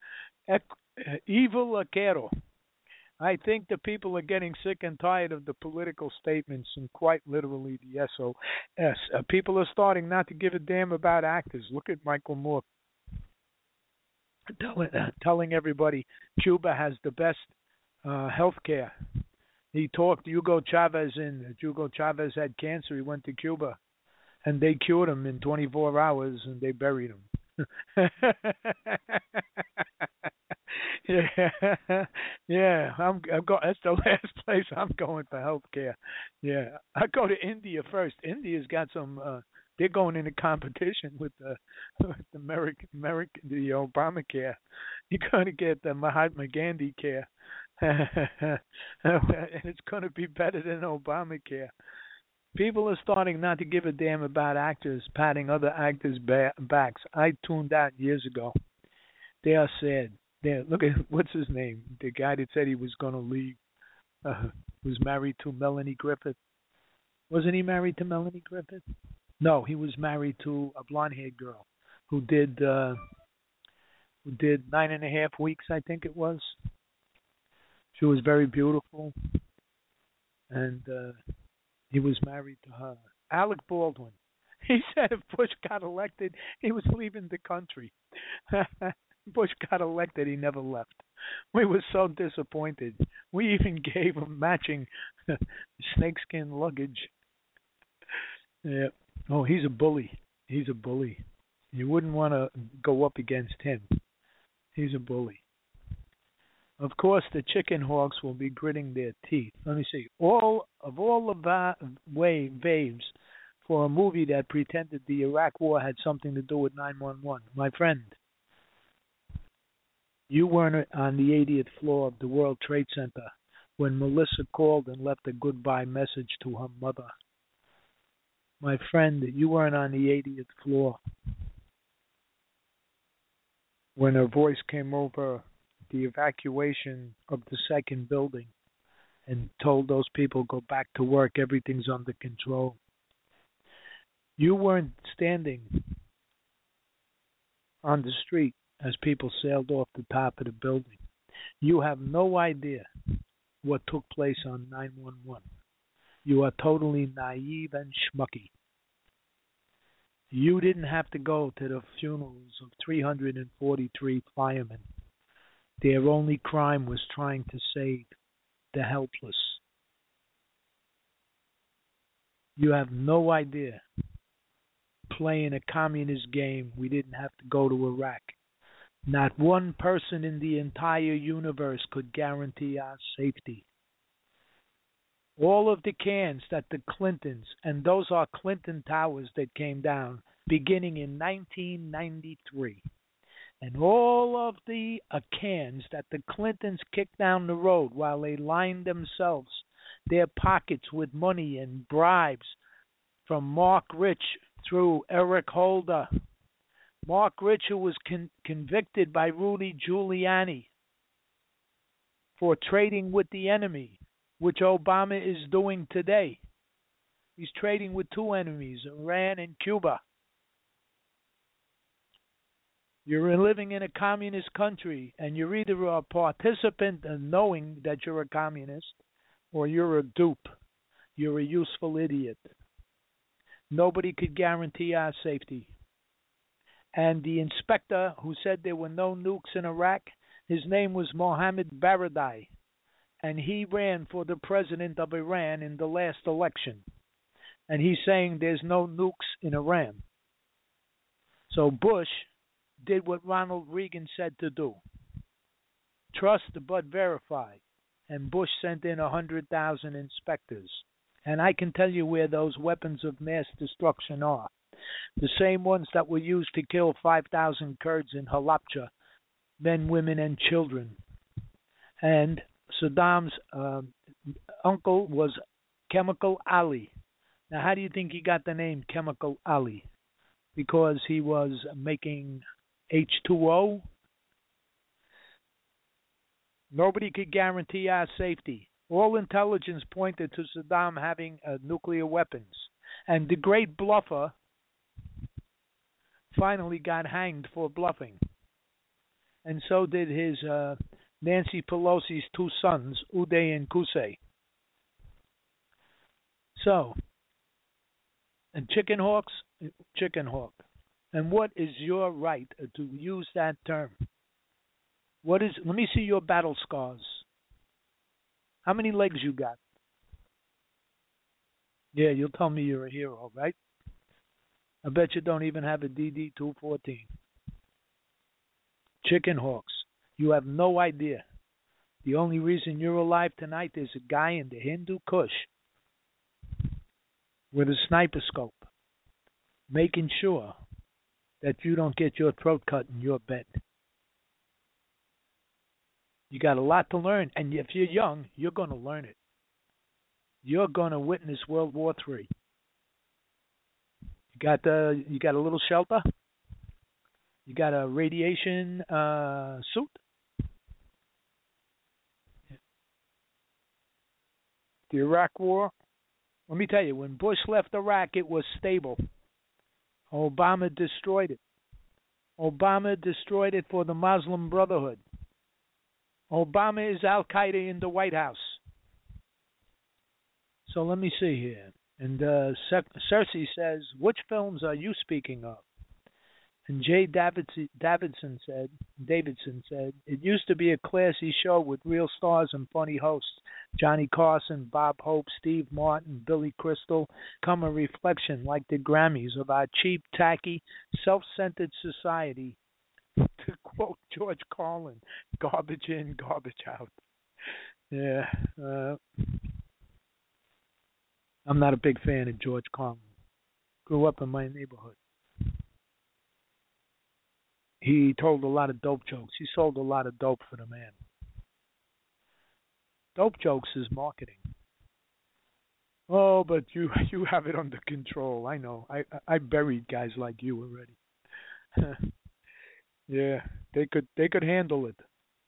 Evil Aquero. I think the people are getting sick and tired of the political statements and quite literally the SOS. People are starting not to give a damn about actors. Look at Michael Moore telling everybody Cuba has the best health care. He talked Hugo Chavez in. Hugo Chavez had cancer. He went to Cuba, and they cured him in 24 hours, and they buried him. Yeah, yeah. That's the last place I'm going for health care. Yeah, I go to India first. India's got some. They're going into competition with the the Obamacare. You're going to get the Mahatma Gandhi care, and it's going to be better than Obamacare. People are starting not to give a damn about actors patting other actors' backs. I tuned out years ago. They are sad. Look at what's his name? The guy that said he was going to leave was married to Melanie Griffith. Wasn't he married to Melanie Griffith? No, he was married to a blonde-haired girl who did 9.5 weeks, I think it was. She was very beautiful, and he was married to her. Alec Baldwin. He said if Bush got elected, he was leaving the country. Bush got elected, he never left. We were so disappointed. We even gave him matching snakeskin luggage. Yeah. Oh, he's a bully. He's a bully. You wouldn't want to go up against him. He's a bully. Of course, the chicken hawks will be gritting their teeth. Let me see. All the waves for a movie that pretended the Iraq War had something to do with 911. My friend, you weren't on the 80th floor of the World Trade Center when Melissa called and left a goodbye message to her mother. My friend, you weren't on the 80th floor when her voice came over the evacuation of the second building and told those people, go back to work, everything's under control. You weren't standing on the street as people sailed off the top of the building. You have no idea what took place on 911. You are totally naive and schmucky. You didn't have to go to the funerals of 343 firemen. Their only crime was trying to save the helpless. You have no idea. Playing a communist game, we didn't have to go to Iraq. Not one person in the entire universe could guarantee our safety. All of the cans that the Clintons, and those are Clinton Towers that came down beginning in 1993, and all of the cans that the Clintons kicked down the road while they lined themselves, their pockets with money and bribes from Mark Rich through Eric Holder. Mark Rich, who was convicted by Rudy Giuliani for trading with the enemy, which Obama is doing today. He's trading with two enemies, Iran and Cuba. You're living in a communist country, and you're either a participant in knowing that you're a communist, or you're a dupe. You're a useful idiot. Nobody could guarantee our safety. And the inspector who said there were no nukes in Iraq, his name was Mohammed Baradei, and he ran for the president of Iran in the last election. And he's saying there's no nukes in Iran. So Bush did what Ronald Reagan said to do. Trust but verify. And Bush sent in 100,000 inspectors. And I can tell you where those weapons of mass destruction are. The same ones that were used to kill 5,000 Kurds in Halabja, men, women, and children. And Saddam's uncle was Chemical Ali. Now, how do you think he got the name Chemical Ali? Because he was making H2O? Nobody could guarantee our safety. All intelligence pointed to Saddam having nuclear weapons. And the great bluffer finally got hanged for bluffing. And so did his Nancy Pelosi's two sons, Uday and Qusay. So, and chicken hawk. And what is your right to use that term? Let me see your battle scars. How many legs you got? Yeah, you'll tell me you're a hero, right? I bet you don't even have a DD-214. Chicken hawks. You have no idea. The only reason you're alive tonight is a guy in the Hindu Kush with a sniper scope, making sure that you don't get your throat cut in your bed. You got a lot to learn, and if you're young, you're going to learn it. You're going to witness World War III. You got a little shelter. You got a radiation suit. The Iraq War. Let me tell you, when Bush left Iraq, it was stable. Obama destroyed it. Obama destroyed it for the Muslim Brotherhood. Obama is Al-Qaeda in the White House. So let me see here. And Cersei says, which films are you speaking of? And Jay Davidson said, it used to be a classy show with real stars and funny hosts. Johnny Carson, Bob Hope, Steve Martin, Billy Crystal. Come a reflection like the Grammys of our cheap, tacky, self-centered society. To quote George Carlin, garbage in, garbage out. Yeah. I'm not a big fan of George Carlin. Grew up in my neighborhood. He told a lot of dope jokes. He sold a lot of dope for the man. Dope jokes is marketing. Oh, but you have it under control. I know. I buried guys like you already. Yeah, they could handle it.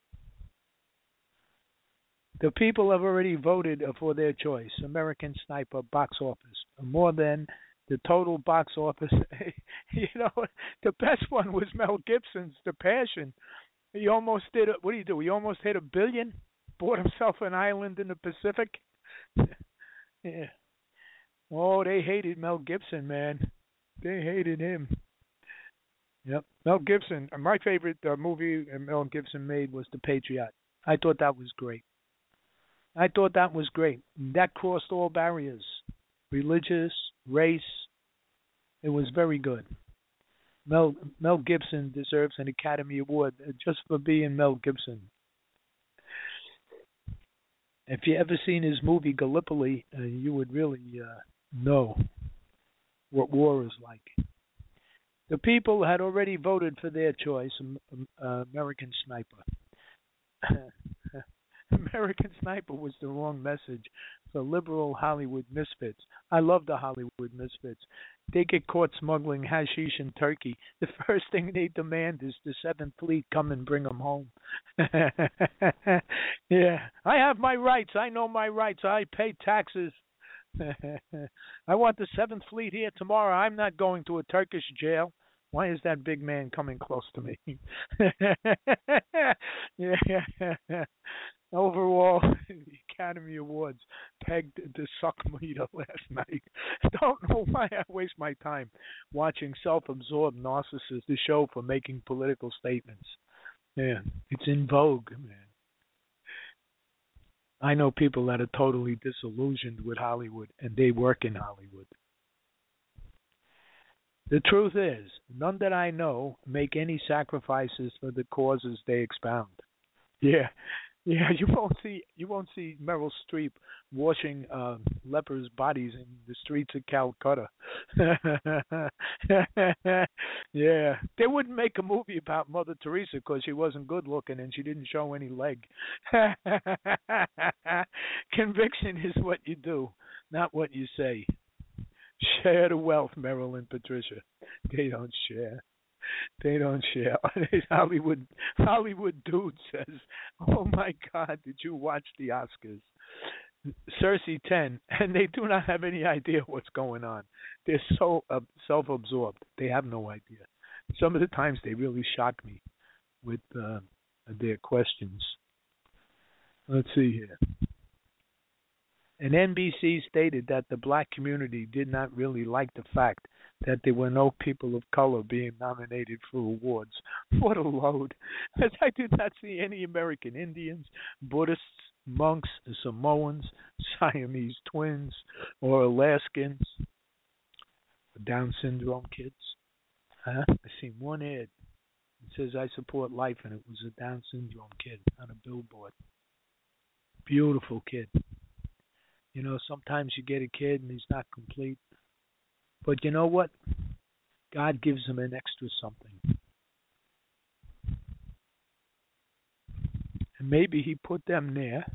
The people have already voted for their choice. American Sniper box office more than the total box office. You know, the best one was Mel Gibson's The Passion. He almost did. What do you do? He almost hit $1 billion. Bought himself an island in the Pacific. Yeah. Oh, they hated Mel Gibson, man. They hated him. Yep. Mel Gibson. My favorite movie Mel Gibson made was The Patriot. I thought that was great. That crossed all barriers. Religious, race. It was very good. Mel Gibson deserves an Academy Award just for being Mel Gibson. If you ever seen his movie Gallipoli, you would really know what war is like. The people had already voted for their choice, American Sniper. American Sniper was the wrong message for liberal Hollywood misfits. I love the Hollywood misfits. They get caught smuggling hashish and turkey. The first thing they demand is the Seventh Fleet come and bring them home. Yeah, I have my rights. I know my rights. I pay taxes. I want the Seventh Fleet here tomorrow. I'm not going to a Turkish jail. Why is that big man coming close to me? Yeah. Overall, the Academy Awards pegged the suck meter last night. Don't know why I waste my time watching self-absorbed narcissists, the show for making political statements. Yeah, it's in vogue, man. I know people that are totally disillusioned with Hollywood, and they work in Hollywood. The truth is, none that I know make any sacrifices for the causes they expound. Yeah, you won't see Meryl Streep washing lepers' bodies in the streets of Calcutta. Yeah, they wouldn't make a movie about Mother Teresa because she wasn't good looking and she didn't show any leg. Conviction is what you do, not what you say. Share the wealth, Meryl and Patricia. They don't share. They don't share. Hollywood dude says, "Oh my God, did you watch the Oscars?" Cersei 10, and they do not have any idea what's going on. They're so self-absorbed. They have no idea. Some of the times they really shock me with their questions. Let's see here. And NBC stated that the black community did not really like the fact that there were no people of color being nominated for awards. What a load. As I did not see any American Indians, Buddhists, monks, Samoans, Siamese twins, or Alaskans, Down syndrome kids. I seen one ad. It says, "I support life," and it was a Down syndrome kid on a billboard. Beautiful kid. You know, sometimes you get a kid and he's not complete. But you know what? God gives them an extra something. And maybe he put them there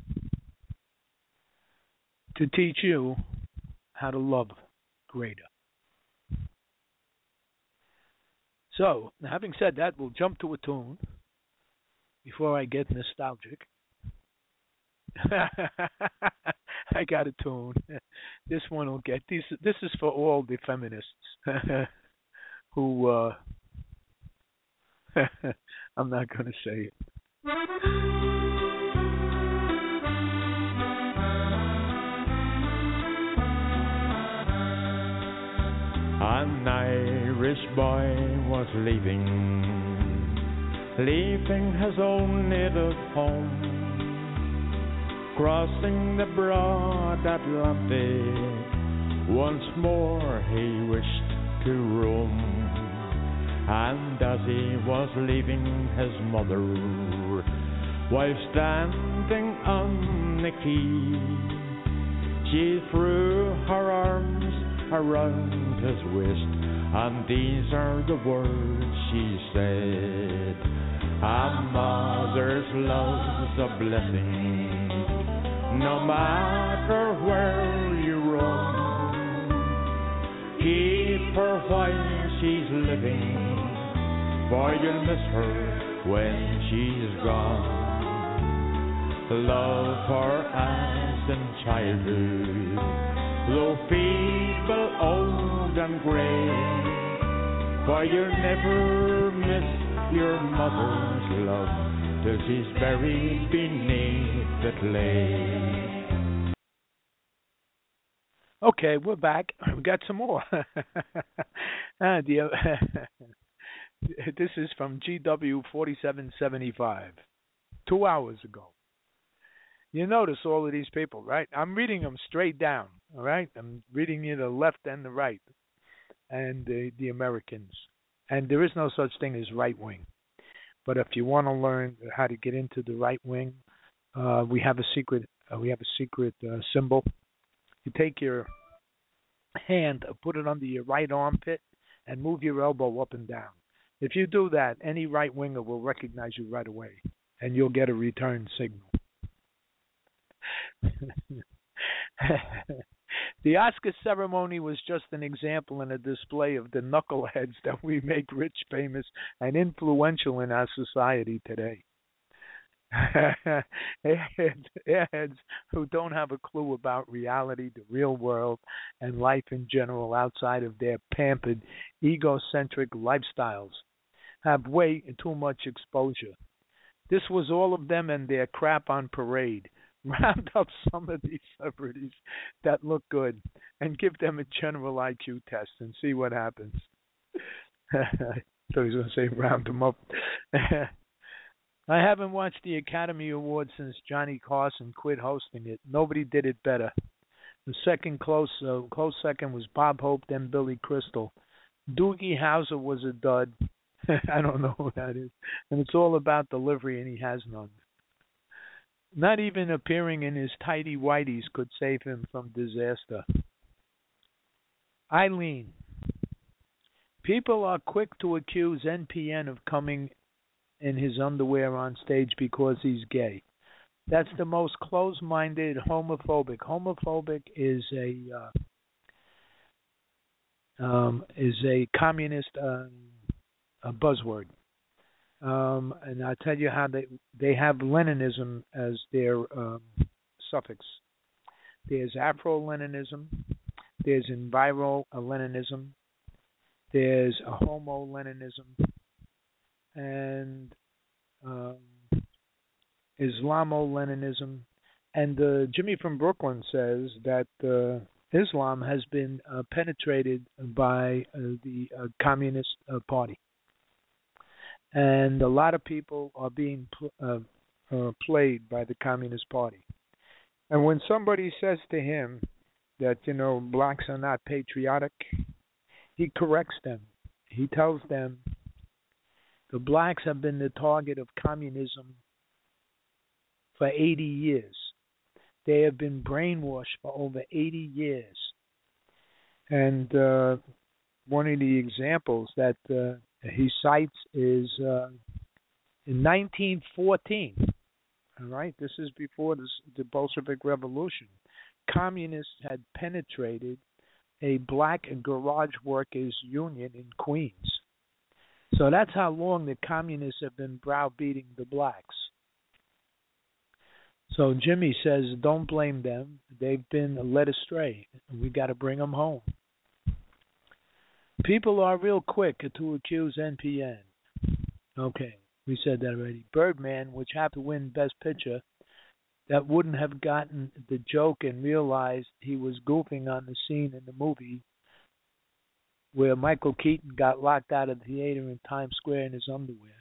to teach you how to love greater. So, having said that, we'll jump to a tune before I get nostalgic. I got a tune. This one will get this. This is for all the feminists who. I'm not going to say it. An Irish boy was leaving his own native home, crossing the broad Atlantic. Once more he wished to roam, and as he was leaving his mother, while standing on the quay, she threw her arms around his waist, and these are the words she said: "A mother's love's a blessing, no matter where you roam. Keep her while she's living, for you'll miss her when she's gone. Love her as in childhood, though feeble, old and grey, for you'll never miss your mother's love till she's buried beneath the clay." Okay, we're back. We got some more. This is from GW 4775, 2 hours ago. You notice all of these people, right? I'm reading them straight down, all right? I'm reading you the left and the right, and the Americans. And there is no such thing as right wing. But if you want to learn how to get into the right wing, we have a secret. Symbol. You take your hand, put it under your right armpit, and move your elbow up and down. If you do that, any right winger will recognize you right away, and you'll get a return signal. The Oscar ceremony was just an example and a display of the knuckleheads that we make rich, famous, and influential in our society today. Airheads who don't have a clue about reality, the real world, and life in general outside of their pampered, egocentric lifestyles have way too much exposure. This was all of them and their crap on parade. Round up some of these celebrities that look good and give them a general IQ test and see what happens. So he's going to say round them up. I haven't watched the Academy Awards since Johnny Carson quit hosting it. Nobody did it better. The second close second was Bob Hope, then Billy Crystal. Doogie Howser was a dud. I don't know who that is. And it's all about delivery, and he has none. Not even appearing in his tighty whities could save him from disaster. Eileen. People are quick to accuse NPN of coming in his underwear on stage because he's gay. That's the most close-minded, homophobic. Homophobic is a communist a buzzword. And I'll tell you how they have Leninism as their suffix. There's Afro-Leninism, there's Enviro-Leninism, there's a Homo-Leninism, and Islamo-Leninism. And Jimmy from Brooklyn says that Islam has been penetrated by the Communist Party. And a lot of people are being played by the Communist Party. And when somebody says to him that, blacks are not patriotic, he corrects them. He tells them the blacks have been the target of communism for 80 years. They have been brainwashed for over 80 years. And one of the examples that he cites is in 1914. All right, this is before the Bolshevik Revolution. Communists had penetrated a black garage workers union in Queens. So that's how long the communists have been browbeating the blacks. So Jimmy says, don't blame them. They've been led astray. We got to bring them home. People are real quick to accuse NPN. Okay, we said that already. Birdman, which happened to win Best Picture, that wouldn't have gotten the joke and realized he was goofing on the scene in the movie where Michael Keaton got locked out of the theater in Times Square in his underwear.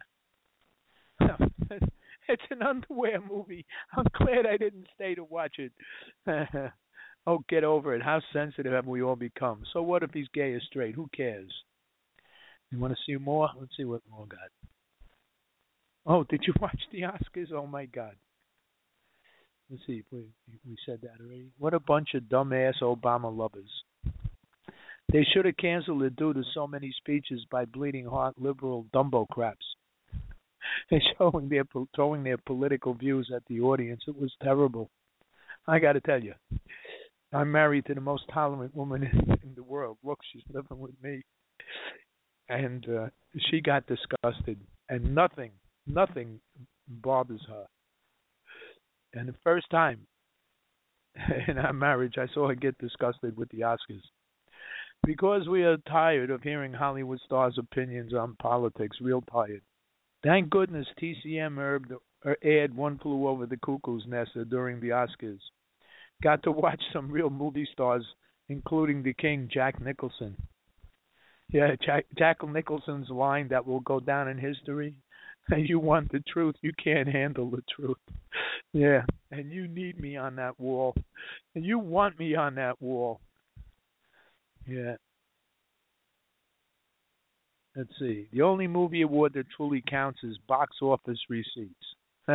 It's an underwear movie. I'm glad I didn't stay to watch it. Oh, get over it. How sensitive have we all become? So what if he's gay or straight? Who cares? You want to see more? Let's see what more got. Oh, did you watch the Oscars? Oh, my God. Let's see. We said that already. What a bunch of dumbass Obama lovers. They should have canceled it due to so many speeches by bleeding heart liberal Dumbo craps. They're throwing their political views at the audience. It was terrible. I got to tell you, I'm married to the most tolerant woman in the world. Look, she's living with me. And she got disgusted. And nothing bothers her. And the first time in our marriage, I saw her get disgusted with the Oscars. Because we are tired of hearing Hollywood stars' opinions on politics, real tired. Thank goodness TCM aired One Flew Over the Cuckoo's Nest during the Oscars. Got to watch some real movie stars, including the king, Jack Nicholson. Yeah, Jack Nicholson's line that will go down in history. You want the truth, you can't handle the truth. Yeah, and you need me on that wall. And you want me on that wall. Yeah. Let's see. The only movie award that truly counts is box office receipts.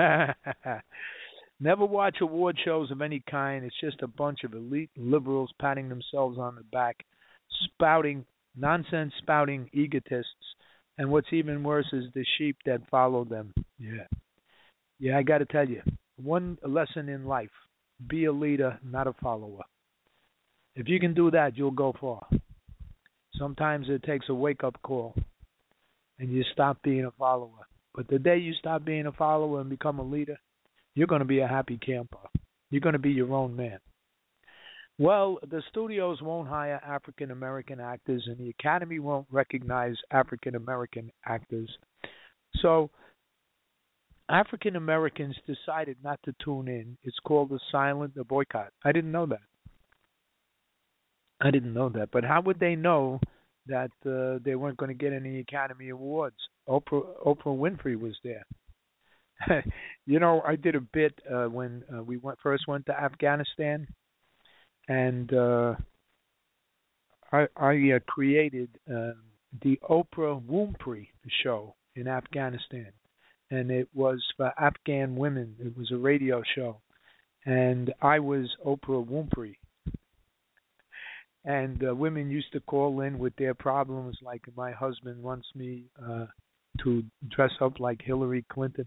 Never watch award shows of any kind. It's just a bunch of elite liberals patting themselves on the back, nonsense spouting egotists, and what's even worse is the sheep that follow them. Yeah, I got to tell you, one lesson in life: be a leader, not a follower. If you can do that, you'll go far. Sometimes it takes a wake-up call, and you stop being a follower. But the day you stop being a follower and become a leader, you're going to be a happy camper. You're going to be your own man. Well, the studios won't hire African American actors, and the Academy won't recognize African American actors. So African Americans decided not to tune in. It's called a boycott. I didn't know that. But how would they know that they weren't going to get any Academy Awards? Oprah Winfrey was there. I did a bit when we first went to Afghanistan, and I created the Oprah Winfrey show in Afghanistan, and it was for Afghan women. It was a radio show, and I was Oprah Winfrey. And women used to call in with their problems, like my husband wants me to dress up like Hillary Clinton.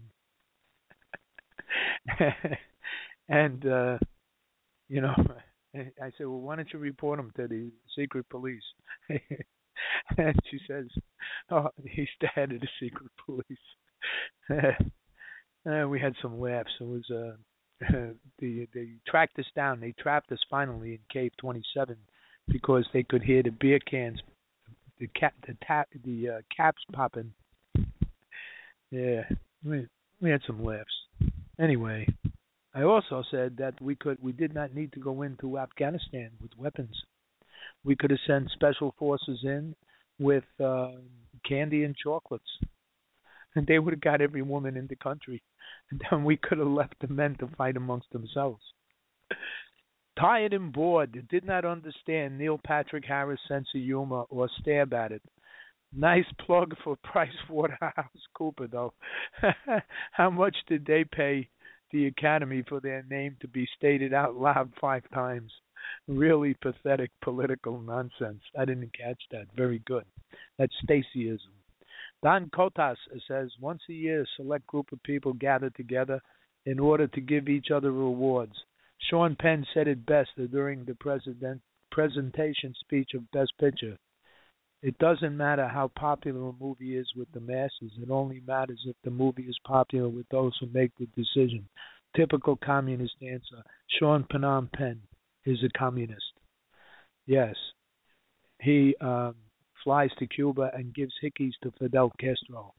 And, I said, well, why don't you report him to the secret police? And she says, oh, he's the head of the secret police. We had some laughs. It was they tracked us down. They trapped us finally in Cave 27 because they could hear the beer cans, the caps popping. Yeah, we had some laughs. Anyway, I also said that we did not need to go into Afghanistan with weapons. We could have sent special forces in with candy and chocolates, and they would have got every woman in the country, and then we could have left the men to fight amongst themselves. Tired and bored, did not understand Neil Patrick Harris' sense of humor or stab at it. Nice plug for PricewaterhouseCoopers, though. How much did they pay the Academy for their name to be stated out loud 5 times? Really pathetic political nonsense. I didn't catch that. Very good. That's Stacyism. Don Cotas says, once a year, a select group of people gather together in order to give each other rewards. Sean Penn said it best during the presentation speech of Best Picture. It doesn't matter how popular a movie is with the masses. It only matters if the movie is popular with those who make the decision. Typical communist answer. Sean Phnom Penh is a communist. Yes. He flies to Cuba and gives hickeys to Fidel Castro.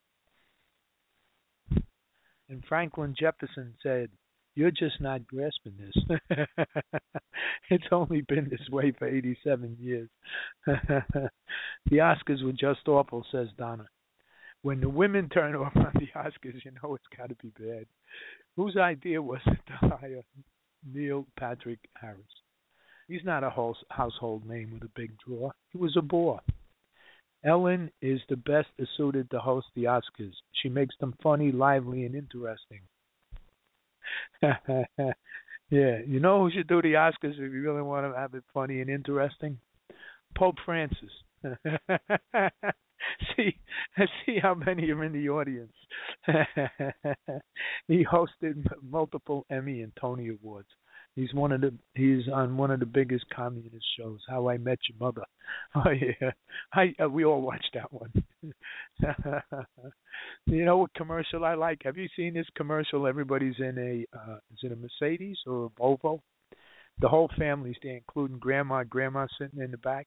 And Franklin Jefferson said, you're just not grasping this. It's only been this way for 87 years. The Oscars were just awful, says Donna. When the women turn off on the Oscars, you know it's got to be bad. Whose idea was it to hire Neil Patrick Harris? He's not a household name with a big draw. He was a bore. Ellen is the best suited to host the Oscars. She makes them funny, lively, and interesting. Yeah, you know who should do the Oscars if you really want to have it funny and interesting? Pope Francis. See how many are in the audience. He hosted multiple Emmy and Tony Awards. He's on one of the biggest communist shows, How I Met Your Mother. Oh yeah, we all watched that one. You know what commercial I like? Have you seen this commercial? Everybody's in is it a Mercedes or a Volvo? The whole family's there, including Grandma. Grandma's sitting in the back,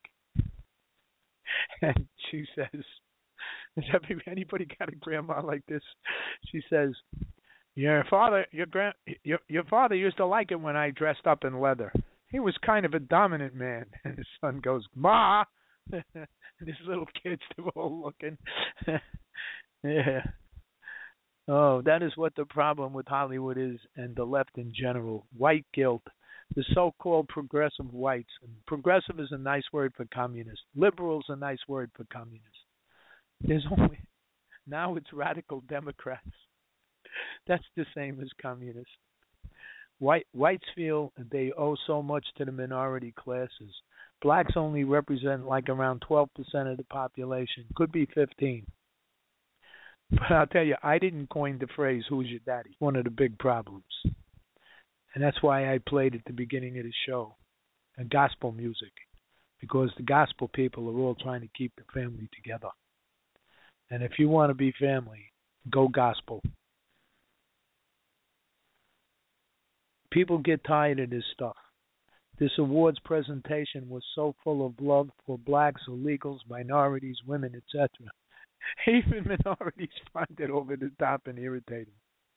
and she says, "Has anybody got a grandma like this?" She says, Your father used to like it when I dressed up in leather. He was kind of a dominant man. And his son goes, Ma! And his little kids, they're all looking. Yeah. Oh, that is what the problem with Hollywood is and the left in general. White guilt. The so-called progressive whites. And progressive is a nice word for communist. Liberal is a nice word for communist. There's only now it's radical Democrats. That's the same as communists. Whites feel they owe so much to the minority classes. Blacks only represent like around 12% of the population, could be 15. But I'll tell you, I didn't coin the phrase "Who's your daddy?" One of the big problems, and that's why I played at the beginning of the show, gospel music, because the gospel people are all trying to keep the family together. And if you want to be family, go gospel. People get tired of this stuff. This awards presentation was so full of love for blacks, illegals, minorities, women, etc. Even minorities find it over the top and irritating.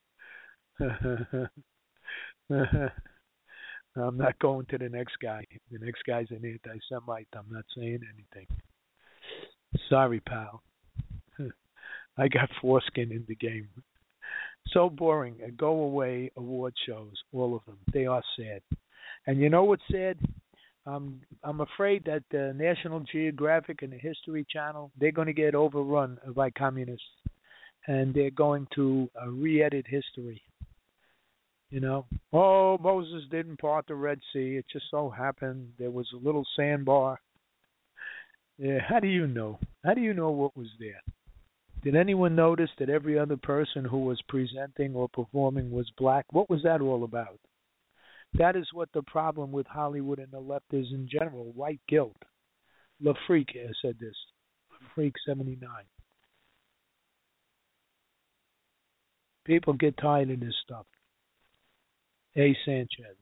I'm not going to the next guy. The next guy's an anti-Semite. I'm not saying anything. Sorry, pal. I got foreskin in the game. So boring. Go away award shows, all of them. They are sad. And you know what's sad? I'm afraid that the National Geographic and the History Channel, they're going to get overrun by communists, and they're going to re-edit history. You know, oh, Moses didn't part the Red Sea. It just so happened there was a little sandbar. Yeah, how do you know? How do you know what was there? Did anyone notice that every other person who was presenting or performing was black? What was that all about? That is what the problem with Hollywood and the left is in general, white guilt. LaFreak said this. LaFreak 79. People get tired of this stuff. A. Sanchez.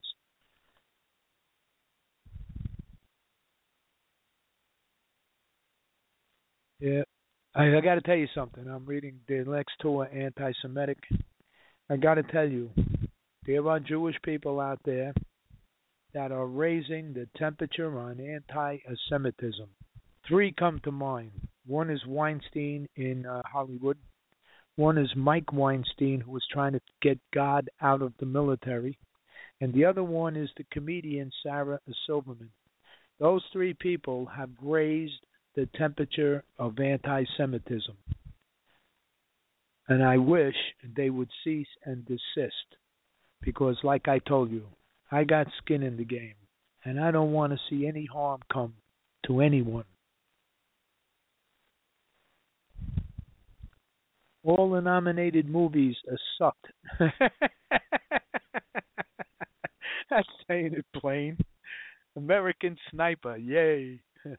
Yeah, I got to tell you something. I'm reading the Lex Tour Anti-Semitic. I got to tell you, there are Jewish people out there that are raising the temperature on anti-Semitism. 3 come to mind. One is Weinstein in Hollywood. One is Mike Weinstein, who was trying to get God out of the military. And the other one is the comedian Sarah Silverman. Those 3 people have raised the temperature of anti-Semitism. And I wish they would cease and desist. Because like I told you, I got skin in the game. And I don't want to see any harm come to anyone. All the nominated movies are sucked. That's saying it plain. American Sniper, yay.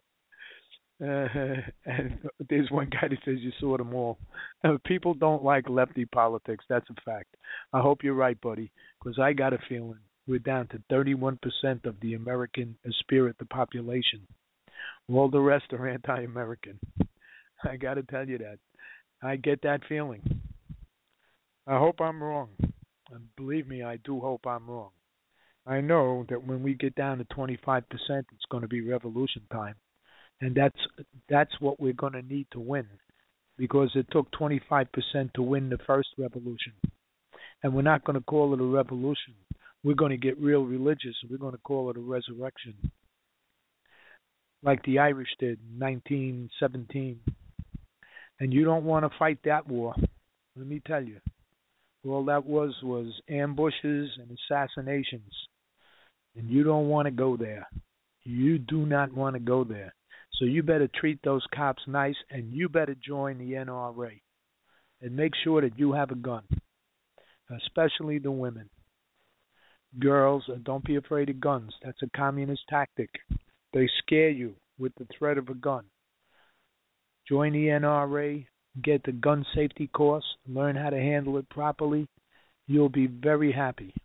And there's one guy that says you saw them all. People don't like lefty politics. That's a fact. I hope you're right, buddy, because I got a feeling we're down to 31% of the American spirit, the population. All the rest are anti-American. I got to tell you that. I get that feeling. I hope I'm wrong. And believe me, I do hope I'm wrong. I know that when we get down to 25%, it's going to be revolution time. And that's what we're going to need to win, because it took 25% to win the first revolution. And we're not going to call it a revolution. We're going to get real religious. We're going to call it a resurrection, like the Irish did in 1917. And you don't want to fight that war. Let me tell you. All that was ambushes and assassinations. And you don't want to go there. You do not want to go there. So you better treat those cops nice, and you better join the NRA. And make sure that you have a gun, especially the women. Girls, don't be afraid of guns. That's a communist tactic. They scare you with the threat of a gun. Join the NRA, get the gun safety course, learn how to handle it properly. You'll be very happy.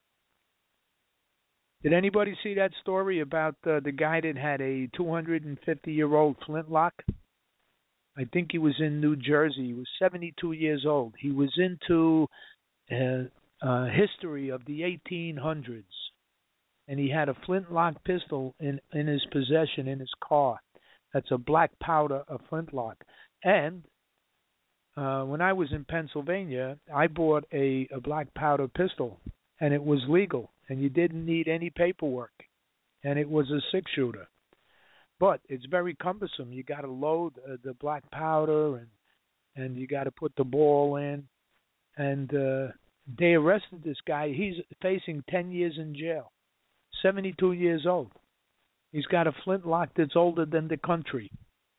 Did anybody see that story about the guy that had a 250-year-old flintlock? I think he was in New Jersey. He was 72 years old. He was into history of the 1800s. And he had a flintlock pistol in his possession in his car. That's a black powder, a flintlock. And when I was in Pennsylvania, I bought a black powder pistol, and it was legal, and you didn't need any paperwork, and it was a 6-shooter. But it's very cumbersome. You got to load the black powder, and you got to put the ball in. And they arrested this guy. He's facing 10 years in jail. 72 years old. He's got a flintlock that's older than the country.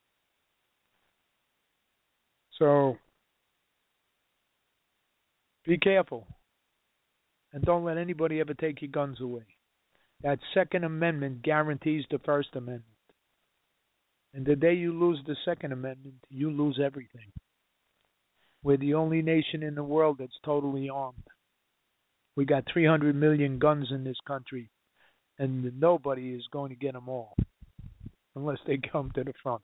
So be careful. And don't let anybody ever take your guns away. That Second Amendment guarantees the First Amendment. And the day you lose the Second Amendment, you lose everything. We're the only nation in the world that's totally armed. We got 300 million guns in this country, and nobody is going to get them all unless they come to the front.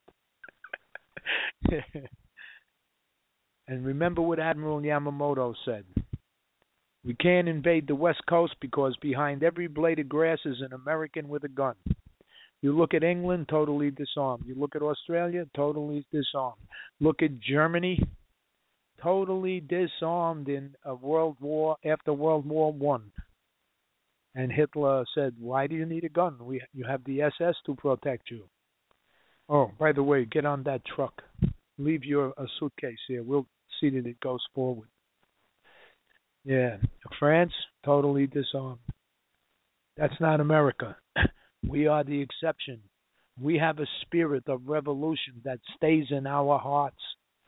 And remember what Admiral Yamamoto said. We can't invade the West Coast because behind every blade of grass is an American with a gun. You look at England, totally disarmed. You look at Australia, totally disarmed. Look at Germany, totally disarmed in a world war after World War One. And Hitler said, "Why do you need a gun? You have the SS to protect you." Oh, by the way, get on that truck. Leave your suitcase here. We'll see that it goes forward. Yeah, France, totally disarmed. That's not America. We are the exception. We have a spirit of revolution that stays in our hearts.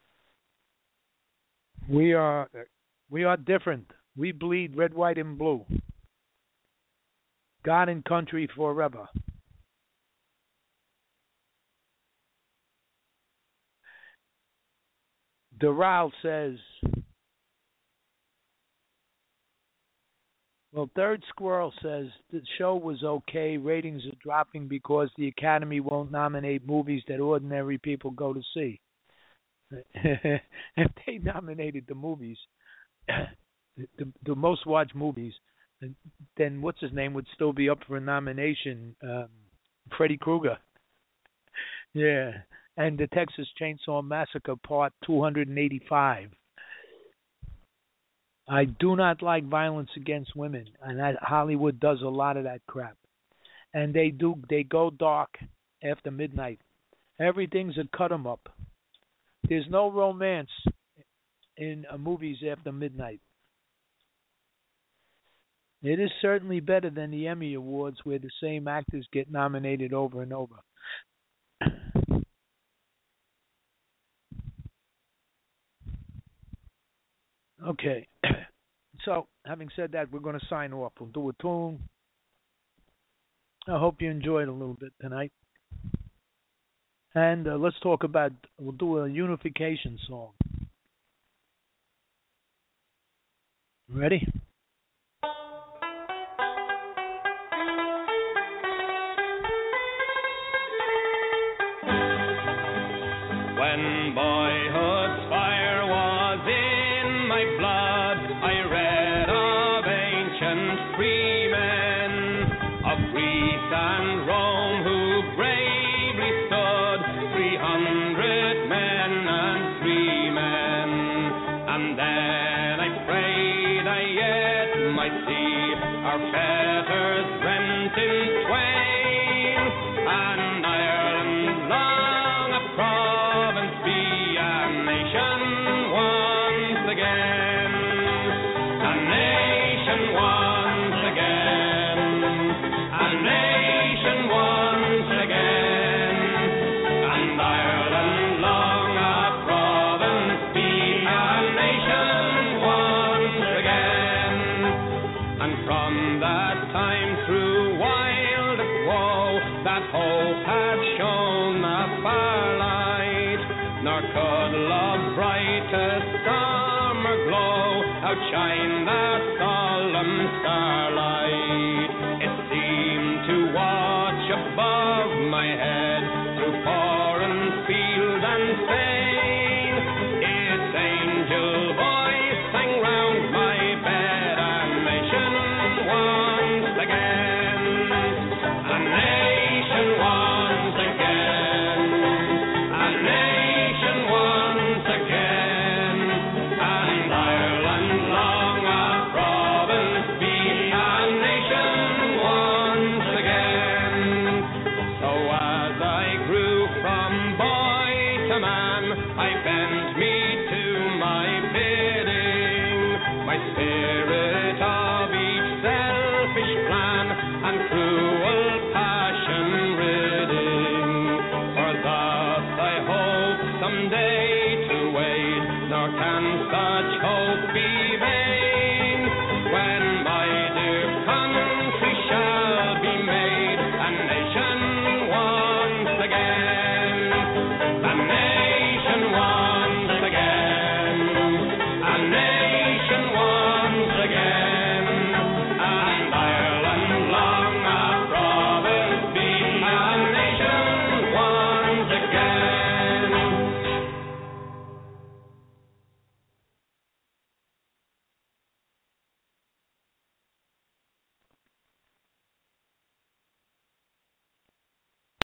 We are different. We bleed red, white, and blue. God and country forever. Doral says, well, Third Squirrel says the show was okay. Ratings are dropping because the Academy won't nominate movies that ordinary people go to see. If they nominated the movies, the most watched movies, then what's his name would still be up for a nomination? Freddy Krueger. Yeah. And the Texas Chainsaw Massacre Part 285. I do not like violence against women, and Hollywood does a lot of that crap. And they go dark after midnight. Everything's a cut 'em up. There's no romance in movies after midnight. It is certainly better than the Emmy Awards, where the same actors get nominated over and over. Okay, so having said that, we're going to sign off. We'll do a tune. I hope you enjoyed a little bit tonight. And we'll do a unification song. Ready? When boyhood's fire was in my blood, I read of ancient freemen of Greece and Rome who bravely stood, 300 men and 3 men. And then I prayed I yet might see our fetters rent in twain, and Ireland long a province be a nation once again, a nation once again, a nation once again, and Ireland long a province be a nation once again. And from that time through wildest woe, that hope had shone a far light, nor could love's brightest summer glow outshine that